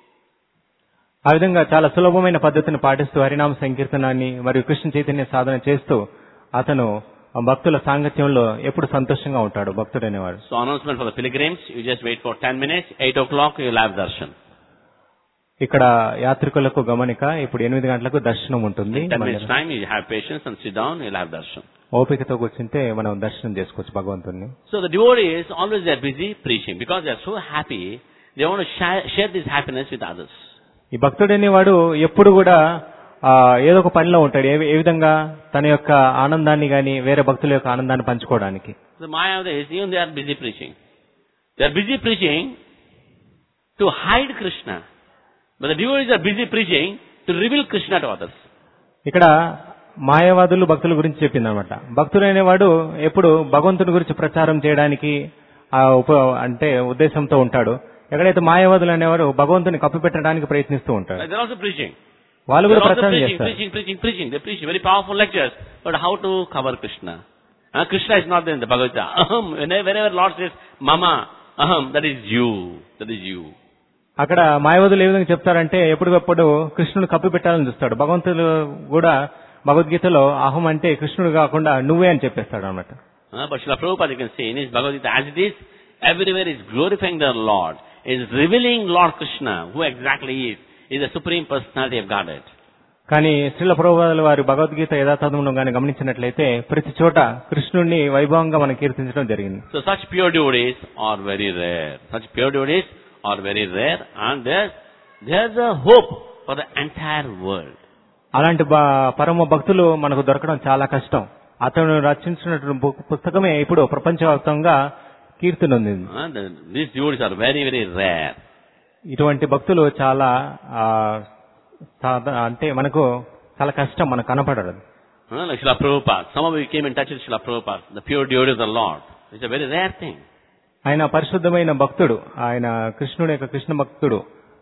S2: ఆ విధంగా చాలా సులభమైన పద్ధతిని పాటిస్తూ హరినామ సంకీర్తనాన్ని మరియు కృష్ణ చైతన్య సాధన చేస్తూ అతను భక్తుల సాంగత్యంలో ఎప్పుడు సంతోషంగా ఉంటాడు భక్తుడు అనేవాడు.
S1: So announcement for the pilgrims, you just wait for 10 minutes, 8 o'clock you will have darshan.
S2: ఇక్కడ యాత్రికులకు గమనిక, ఇప్పుడు 8 గంటలకు దర్శనం ఉంటుంది.
S1: 10 minutes time you have patience and sit down, you will have darshan.
S2: ఓపికతో కూర్చుంటే మనం దర్శనం చేసుకోవచ్చు భగవంతుని.
S1: So the devotees always they are busy preaching because they are so happy, they want to share this happiness with others.
S2: ఈ భక్తుడు అనేవాడు ఎప్పుడు కూడా ఏదో ఒక పనిలో ఉంటాడు, ఏ విధంగా తన యొక్క ఆనందాన్ని గాని వేరే భక్తుల యొక్క ఆనందాన్ని పంచుకోవడానికి.
S1: The Mayavadis, even they are busy preaching. They are busy preaching to hide Krishna. But the devotees are busy preaching to reveal Krishna to others.
S2: ఇక్కడ మాయావాదులు భక్తుల గురించి చెప్పింది అనమాట. భక్తుడు అనేవాడు ఎప్పుడు భగవంతుని గురించి ప్రచారం చేయడానికి అంటే ఉద్దేశంతో ఉంటాడు. ఎక్కడైతే మాయావాదులు అనేవారు భగవంతుని కప్పిపెట్టడానికి ప్రయత్నిస్తూ ఉంటారు.
S1: They are also preaching.
S2: వాళ్ళు కూడా ప్రచారం చేస్తారు.
S1: Preaching. They preach very powerful lectures. But how to cover Krishna? Krishna is not there in the Bhagavad Gita. Aham. Whenever Lord says, Mama, aham, that is you. That is you.
S2: అక్కడ మాయావాదులు ఏ విధంగా చెప్తారంటే ఎప్పటికప్పుడు కృష్ణుని కప్పి పెట్టాలని చూస్తాడు. భగవంతుడు కూడా భగవద్గీతలో అహం అంటే కృష్ణుడు కాకుండా నువ్వే అని చెప్పేస్తాడు అన్నమాట.
S1: But Srila Prabhupada, you can see in his Bhagavad Gita as it is, everywhere is glorifying the Lord, is revealing Lord Krishna, who exactly is the Supreme Personality of Godhead.
S2: కానీ శ్రీల ప్రభుపాదుల వారి భగవద్గీత యథాతథంలో గాని గమనించినట్లయితే ప్రతి చోట కృష్ణుడిని వైభవంగా మనం కీర్తించడం జరిగింది.
S1: So such pure devotees are very rare. Such pure devotees are very rare, and there's a hope for the entire world.
S2: అలాంటి పరమ భక్తులు మనకు దొరకడం చాలా కష్టం. అతను రచించినటువంటి పుస్తకమే ఇప్పుడు ప్రపంచవ్యాప్తంగా కీర్తి నొందింది.
S1: These devotees are very, very rare.
S2: ఇటువంటి భక్తులు చాలా అంటే మనకు చాలా కష్టం, మనకు కనపడదు.
S1: Like Srila Prabhupada. Some of you came in touch with Srila Prabhupada, the pure devotee of the Lord. It's a very rare thing.
S2: ఆయన పరిశుద్ధమైన భక్తుడు, ఆయన కృష్ణుడు యొక్క కృష్ణ భక్తుడు.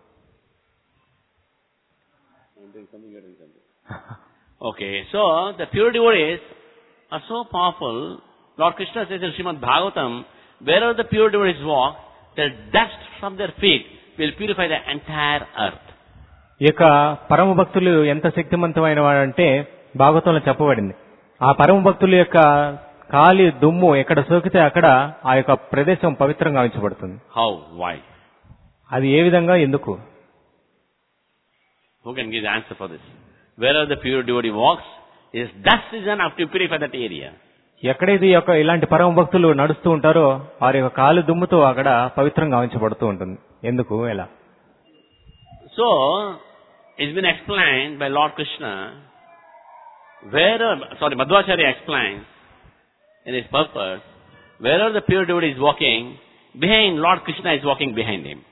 S1: Okay, so the pure devotees are so powerful. Lord Krishna says in Srimad Bhagavatam, wherever the pure devotees walk, the dust from their feet will purify the entire earth.
S2: ఈ యొక్క పరమ భక్తులు ఎంత శక్తివంతమైన వారంటే భాగవతంలో చెప్పబడింది. ఆ పరమ భక్తుల యొక్క కాలి దుమ్ము ఎక్కడ సోకితే అక్కడ ఆ యొక్క ప్రదేశం పవిత్రంగా ఉంచబడుతుంది.
S1: How? Why?
S2: అది ఏ విధంగా, ఎందుకు?
S1: Who can give the answer for this? Wherever the pure devotee walks, his dust is enough to purify that area.
S2: ఎక్కడైతే ఇలాంటి పరమ భక్తులు నడుస్తూ ఉంటారో వారి యొక్క కాలు దుమ్ముతో అక్కడ పవిత్రంగా ఉంచబడుతూ ఉంటుంది. ఎందుకు, ఎలా?
S1: So, it's been explained by Lord Krishna, Madhvacharya explains in his purpose, wherever the pure devotee is walking, behind Lord Krishna is walking behind him.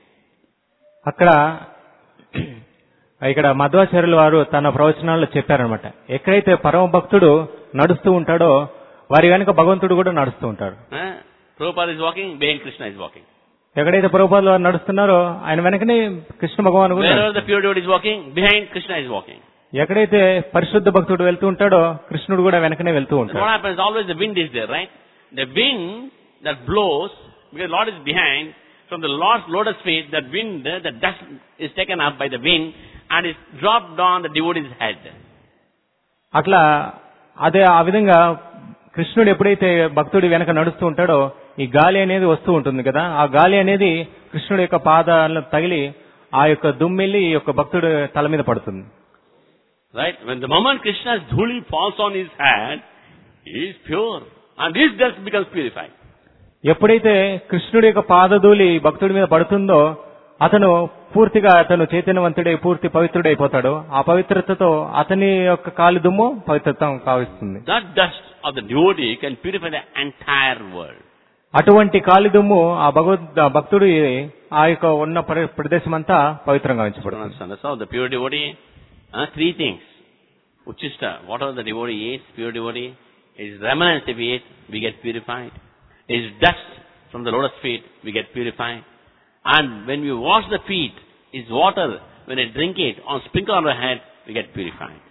S2: ఇక్కడ మధ్వాచార్యుల వారు తన ప్రవచనాల్లో చెప్పారనమాట, ఎక్కడైతే పరమ భక్తుడు నడుస్తూ ఉంటాడో వారి వెనుక భగవంతుడు కూడా నడుస్తూ ఉంటాడు.
S1: Prabhupada is walking, behind Krishna is walking.
S2: ఎక్కడైతే ప్రభుపాదులు వారు నడుస్తున్నారో ఆయన వెనకనే కృష్ణ భగవాన్ కూడా.
S1: Wherever the pure devotee is walking, behind Krishna is walking.
S2: ఎక్కడైతే పరిశుద్ధ భక్తుడు వెళ్తూ ఉంటాడో కృష్ణుడు కూడా వెనకనే వెళ్తూ ఉంటాడు.
S1: What happens? Always the wind is there, right? The wind that blows, because Lord is behind, from the Lord's lotus feet, that wind, the dust is taken up by the wind and is dropped on the devotee's head.
S2: అట్లా అదే ఆ విధంగా కృష్ణుడు ఎప్పుడైతే భక్తుడి వెనక నడుస్తూ ఉంటాడో ఈ గాలి అనేది వస్తూ ఉంటుంది కదా, ఆ గాలి అనేది కృష్ణుడి యొక్క పాదాలను తగిలి ఆ యొక్క దుమ్మెల్లి ఈ యొక్క భక్తుడి తల మీద పడుతుంది.
S1: Right? When the moment Krishna's dhuli falls on his head, he is pure. And his dust becomes purified.
S2: ఎప్పుడైతే కృష్ణుడి యొక్క పాదధూళి భక్తుడి మీద పడుతుందో అతను చైతన్యవంతుడై పూర్తి పవిత్రుడైపోతాడు. ఆ పవిత్రతతో అతని యొక్క కాలి దుమ్ము పవిత్రత కావిస్తుంది.
S1: That dust of the devotee can purify the entire world.
S2: అటువంటి కాలి దుమ్ము ఆ భక్తుడు ఆ యొక్క ఉన్న ప్రదేశం అంతా పవిత్రంగా ఉంచబడుతుంది.
S1: That's how the pure devotee, three things. Uchishta, whatever the devotee eats, pure devotee, his remnants if he eats, we get purified. His dust from the lotus feet, we get purified. And when we wash the feet, his water, when we drink it, or sprinkle on our head, we get purified.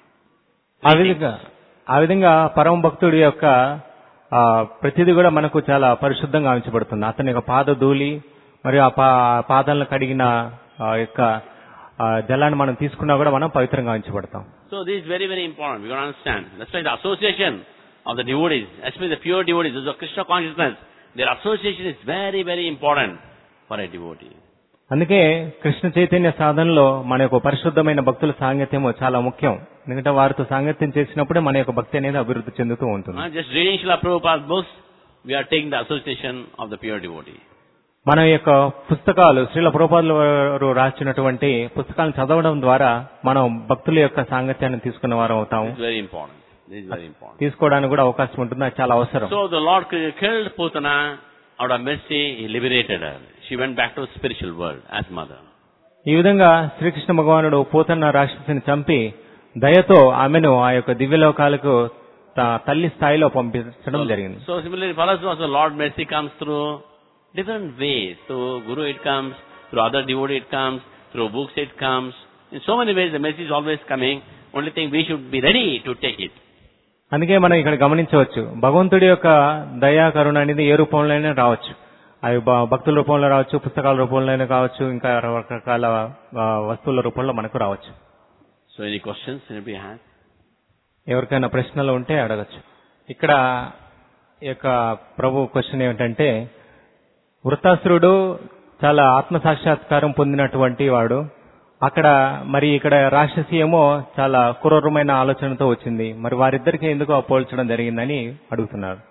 S2: ఆ విధంగా పరమ భక్తుడి యొక్క ప్రతిదీ కూడా మనకు చాలా పరిశుద్ధంగా ఉంచబడుతుంది. అతని యొక్క పాదధూళి మరియు ఆ పాదాలను కడిగిన యొక్క జలాన్ని మనం తీసుకున్నా కూడా మనం పవిత్రంగా ఉంచబడతాం.
S1: So this is very, very important. We got to understand. That's why the association of the devotees, especially the pure devotees, those of Krishna consciousness, their association is very, very important for a devotee.
S2: అందుకే కృష్ణ చైతన్య సాధనలో మన యొక్క పరిశుద్ధమైన భక్తుల సాంగత్యము చాలా ముఖ్యం. ఎందుకంటే వారితో సాంగత్యం చేసినప్పుడే మన యొక్క భక్తి అనేది అభివృద్ధి చెందుతూ ఉంటుంది.
S1: Just reading Srila Prabhupada's books, we are taking the association of the pure devotee.
S2: మన యొక్క పుస్తకాలు శ్రీల ప్రభుపాదుల వారు రాసినటువంటి పుస్తకాలను చదవడం ద్వారా మనం భక్తుల యొక్క సాంగత్యాన్ని తీసుకున్న వారు అవుతాము. తీసుకోవడానికి కూడా అవకాశం ఉంటుంది, అది చాలా అవసరం.
S1: So the Lord killed Putana out of mercy, he liberated her. She went back to the spiritual world as mother.
S2: ఈ విధంగా శ్రీకృష్ణ భగవానుడు పూతన్న రాక్షసిని చంపి దయతో ఆమెను ఆ యొక్క దివ్యలోకాలకు తల్లి స్థాయిలో పంపించడం జరిగింది.
S1: So similarly for us also Lord mercy comes through different ways. Through Guru it comes, through other devotee it comes, through books it comes. In so many ways the message is always coming. Only thing we should be ready to take it.
S2: అందుకే మనం ఇక్కడ గమనించవచ్చు, భగవంతుడి యొక్క దయా కరుణ అనేది ఏ రూపంలోనే రావచ్చు. అవి భక్తుల రూపంలో రావచ్చు, పుస్తకాల రూపంలోనే కావచ్చు, ఇంకా రకరకాల వస్తువుల రూపంలో మనకు రావచ్చు.
S1: So any questions anybody has?
S2: ఎవరికైనా ప్రశ్నలు ఉంటే అడగచ్చు. ఇక్కడ ఈ యొక్క ప్రభు క్వశ్చన్ ఏమిటంటే, వృత్తాసురుడు చాలా ఆత్మ సాక్షాత్కారం పొందినటువంటి వాడు, అక్కడ మరి ఇక్కడ రాక్షసి ఏమో చాలా క్రూరమైన ఆలోచనతో వచ్చింది, మరి వారిద్దరికి ఎందుకు పోల్చడం జరిగిందని అడుగుతున్నారు.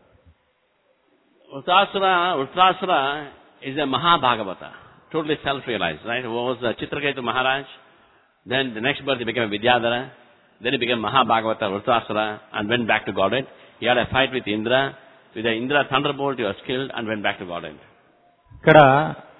S1: Vrittasura is a Mahabhagavata, totally self-realized, right? Who was Chitraketu Maharaj, then the next birth he became Vidyadhara, then he became Mahabhagavata Vrittasura and went back to Godhead. He had a fight with Indra. With the Indra thunderbolt he was killed and went back to Godhead.
S2: ఇక్కడ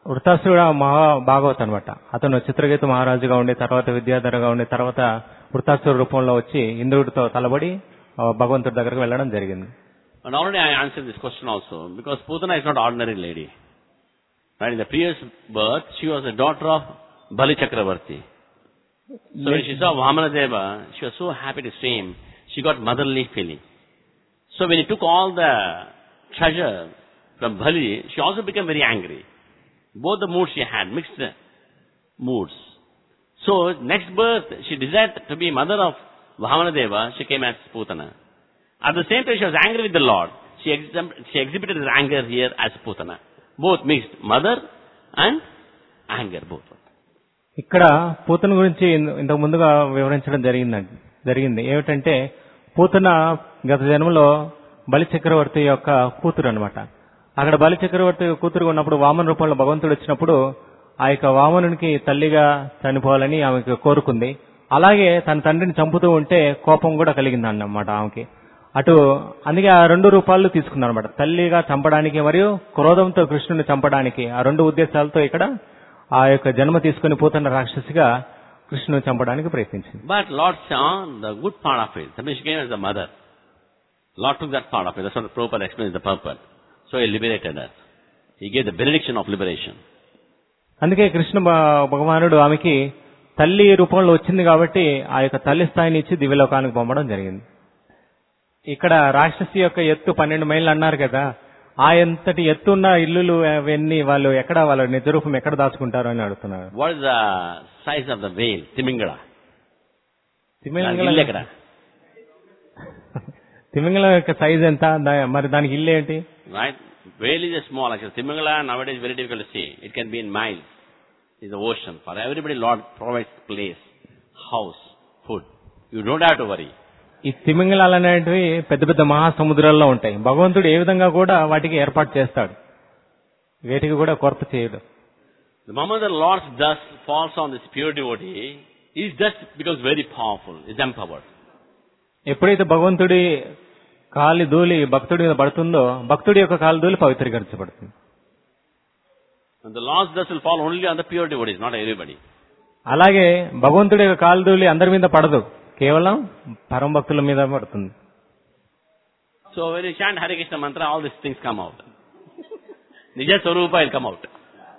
S2: వృత్తాసురుడు మహా భాగవత్ అనమాట. అతను చిత్రకేతు మహారాజుగా ఉండి తర్వాత విద్యాధరగా ఉండి తర్వాత వృత్తాసురు రూపంలో వచ్చి ఇంద్రుడితో తలబడి భగవంతుడి దగ్గరకు వెళ్ళడం జరిగింది.
S1: And already I answered this question also, because Putana is not ordinary lady. Right? In the previous birth, she was the daughter of Bali Chakravarti. So when she saw Vamanadeva, she was so happy to see him. She got motherly feeling. So when he took all the treasure from Bali, she also became very angry. Both the moods she had, mixed moods. So next birth, she desired to be mother of Vamanadeva. She came as Putana. At the same time, she was angry with the Lord. She exhibited her anger here as Putana. Both mixed, mother and anger, both.
S2: ఇక్కడ పూతన గురించి ఇంతకు ముందుగా వివరించడం జరిగింది. ఏమిటంటే పూతన గత జన్మలో బలి చక్రవర్తి యొక్క కూతురు అనమాట. అక్కడ బలి చక్రవర్తి కూతురు ఉన్నప్పుడు వామన రూపంలో భగవంతుడు వచ్చినప్పుడు ఆ యొక్క వామనునికి తల్లిగా చనిపోవాలని ఆమెకు కోరుకుంది. అలాగే తన తండ్రిని చంపుతూ ఉంటే కోపం కూడా కలిగింది అన్నమాట ఆమెకి. అటు అందుకే ఆ 2 రూపాలు తీసుకున్నారు అనమాట. తల్లిగా చంపడానికి మరియు క్రోధంతో కృష్ణుని చంపడానికి, ఆ 2 ఉద్దేశాలతో ఇక్కడ ఆ యొక్క జన్మ తీసుకుని పూతన రాక్షసిగా కృష్ణుని చంపడానికి ప్రయత్నించింది.
S1: But Lord saw the good part of it. That means she came as the mother. Lord took that part of it. That's what the Prabhupada explains the purpose. So he liberated her. He gave the benediction of liberation.
S2: అందుకే కృష్ణ భగవానుడు ఆమెకి తల్లి రూపంలో వచ్చింది కాబట్టి ఆ యొక్క తల్లి స్థాయిని ఇచ్చి దివ్యలోకానికి పంపడం జరిగింది. ఇక్కడ రాక్షసి యొక్క ఎత్తు 12 మైళ్ళు అన్నారు కదా, ఆ ఎంతటి ఎత్తున్న ఇల్లులు అవన్నీ వాళ్ళు ఎక్కడ వాళ్ళ నిజ రూపం ఎక్కడ దాచుకుంటారు అని అడుగుతున్నారు.
S1: What is the size of the whale? Timingala.
S2: తిమింగళం యొక్క సైజ్ ఎంత, మరి దానికి ఇల్లు ఏంటి?
S1: Right? Whale is a small. Actually, Timingala nowadays is very difficult to see. It can be in miles. It's the ocean. For everybody, Lord provides place, house, food. You don't have to worry.
S2: ఈ తిమింగళాలు అనేటివి పెద్ద పెద్ద మహాసముద్రాల్లో ఉంటాయి. భగవంతుడు ఏ విధంగా కూడా వాటికి ఏర్పాటు చేస్తాడు, వేటికి కూడా కొరత చేయడు.
S1: The moment the Lord's dust falls on this pure devotee, his dust becomes very powerful, is empowered.
S2: ఎప్పుడైతే భగవంతుడి కాలి ధూళి భక్తుడి మీద పడుతుందో భక్తుడి యొక్క కాలి ధూళి పవిత్రీకరించబడుతుంది.
S1: And the Lord's dust will fall only on the pure devotees, not everybody.
S2: అలాగే భగవంతుడి యొక్క కాలి ధూళి అందరి మీద పడదు, కేవలం పరమ భక్తుల మీద పడుతుంది.
S1: So when you chant Hare Krishna mantra, all these things come out. Nija Swarupa will come out.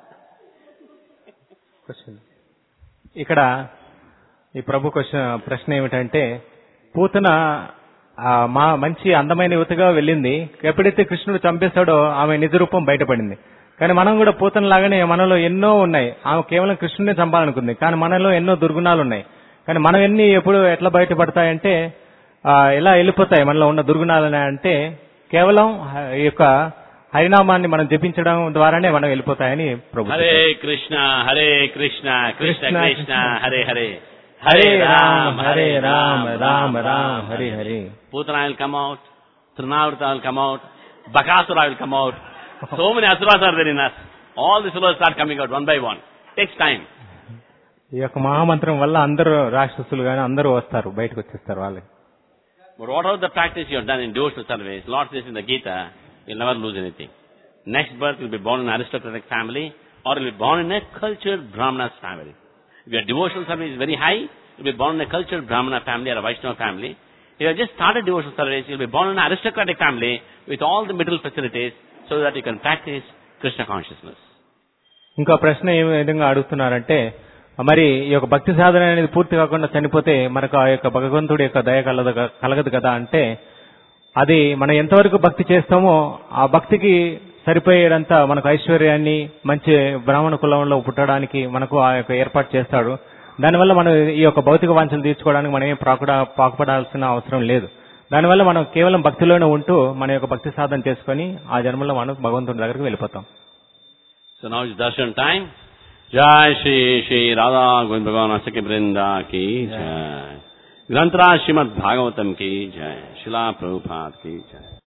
S2: ఇక్కడ ఈ ప్రభు ప్రశ్న ఏమిటంటే, పూతన మంచి అందమైన యువతగా వెళ్ళింది. ఎప్పుడైతే కృష్ణుడు చంపేశాడో ఆమె నిజ రూపం బయటపడింది. కానీ మనం కూడా పూతన లాగానే మనలో ఎన్నో ఉన్నాయి. ఆమె కేవలం కృష్ణుడిని చంపాలనుకుంది, కానీ మనలో ఎన్నో దుర్గుణాలు ఉన్నాయి. కానీ మనం ఎట్లా బయటపడతాయంటే ఎలా వెళ్ళిపోతాయి మనలో ఉన్న దుర్గుణాలని అంటే కేవలం ఈ యొక్క హరినామాన్ని మనం జపించడం ద్వారానే మనం వెళ్ళిపోతాయని ప్రభు.
S1: Hare Krishna Hare Krishna Krishna Krishna Hare Hare, Hare Ram Ram Ram Hare Hare. Putana will come out, Trinavrata will come out, Bakasura will come out. So many asuras are there in us. All the asuras start coming out one by one. Takes time.
S2: ఈ యొక్క మహామంత్రం వల్ల అందరూ రాక్షసులు గాని అందరూ వస్తారు, బయటకు వచ్చేస్తారు వాళ్ళకి.
S1: But whatever the practice you have done in devotional service, Lord says in the Gita, you'll never lose anything. Next birth you'll be born in an aristocratic family, or you'll be born in a cultured Brahmana's family. If your devotional service is very high, you'll be born in a cultured Brahmana family or a Vaishnava family. If you have just started devotional service, you'll be born in an aristocratic family with all the material facilities so that you can practice Krishna consciousness.
S2: ఇంకో ప్రశ్న ఏ విధంగా అడుగుతున్నారంటే, మరి ఈ యొక్క భక్తి సాధన అనేది పూర్తి కాకుండా చనిపోతే మనకు ఆ యొక్క భగవంతుడి యొక్క దయ కలగదు కదా అంటే, అది మనం ఎంతవరకు భక్తి చేస్తామో ఆ భక్తికి సరిపోయేదంత మనకు ఐశ్వర్యాన్ని మంచి బ్రాహ్మణ కులంలో పుట్టడానికి మనకు ఆ యొక్క ఏర్పాటు చేస్తాడు. దానివల్ల మనం ఈ యొక్క భౌతిక వాంఛలు తీర్చుకోవడానికి మనం ఏం పాకుపడాల్సిన అవసరం లేదు. దానివల్ల మనం కేవలం భక్తిలోనే ఉంటూ మన యొక్క భక్తి సాధన చేసుకుని ఆ జన్మలో మనం భగవంతుడి దగ్గరికి వెళ్ళిపోతాం.
S1: So now it's darshan time. Jai Shri Shri Radha Govind Bhagavan Asaki Brinda ki Jai. Granthra Srimad Bhagavatam ki Jai. Srila Prabhupada ki Jai.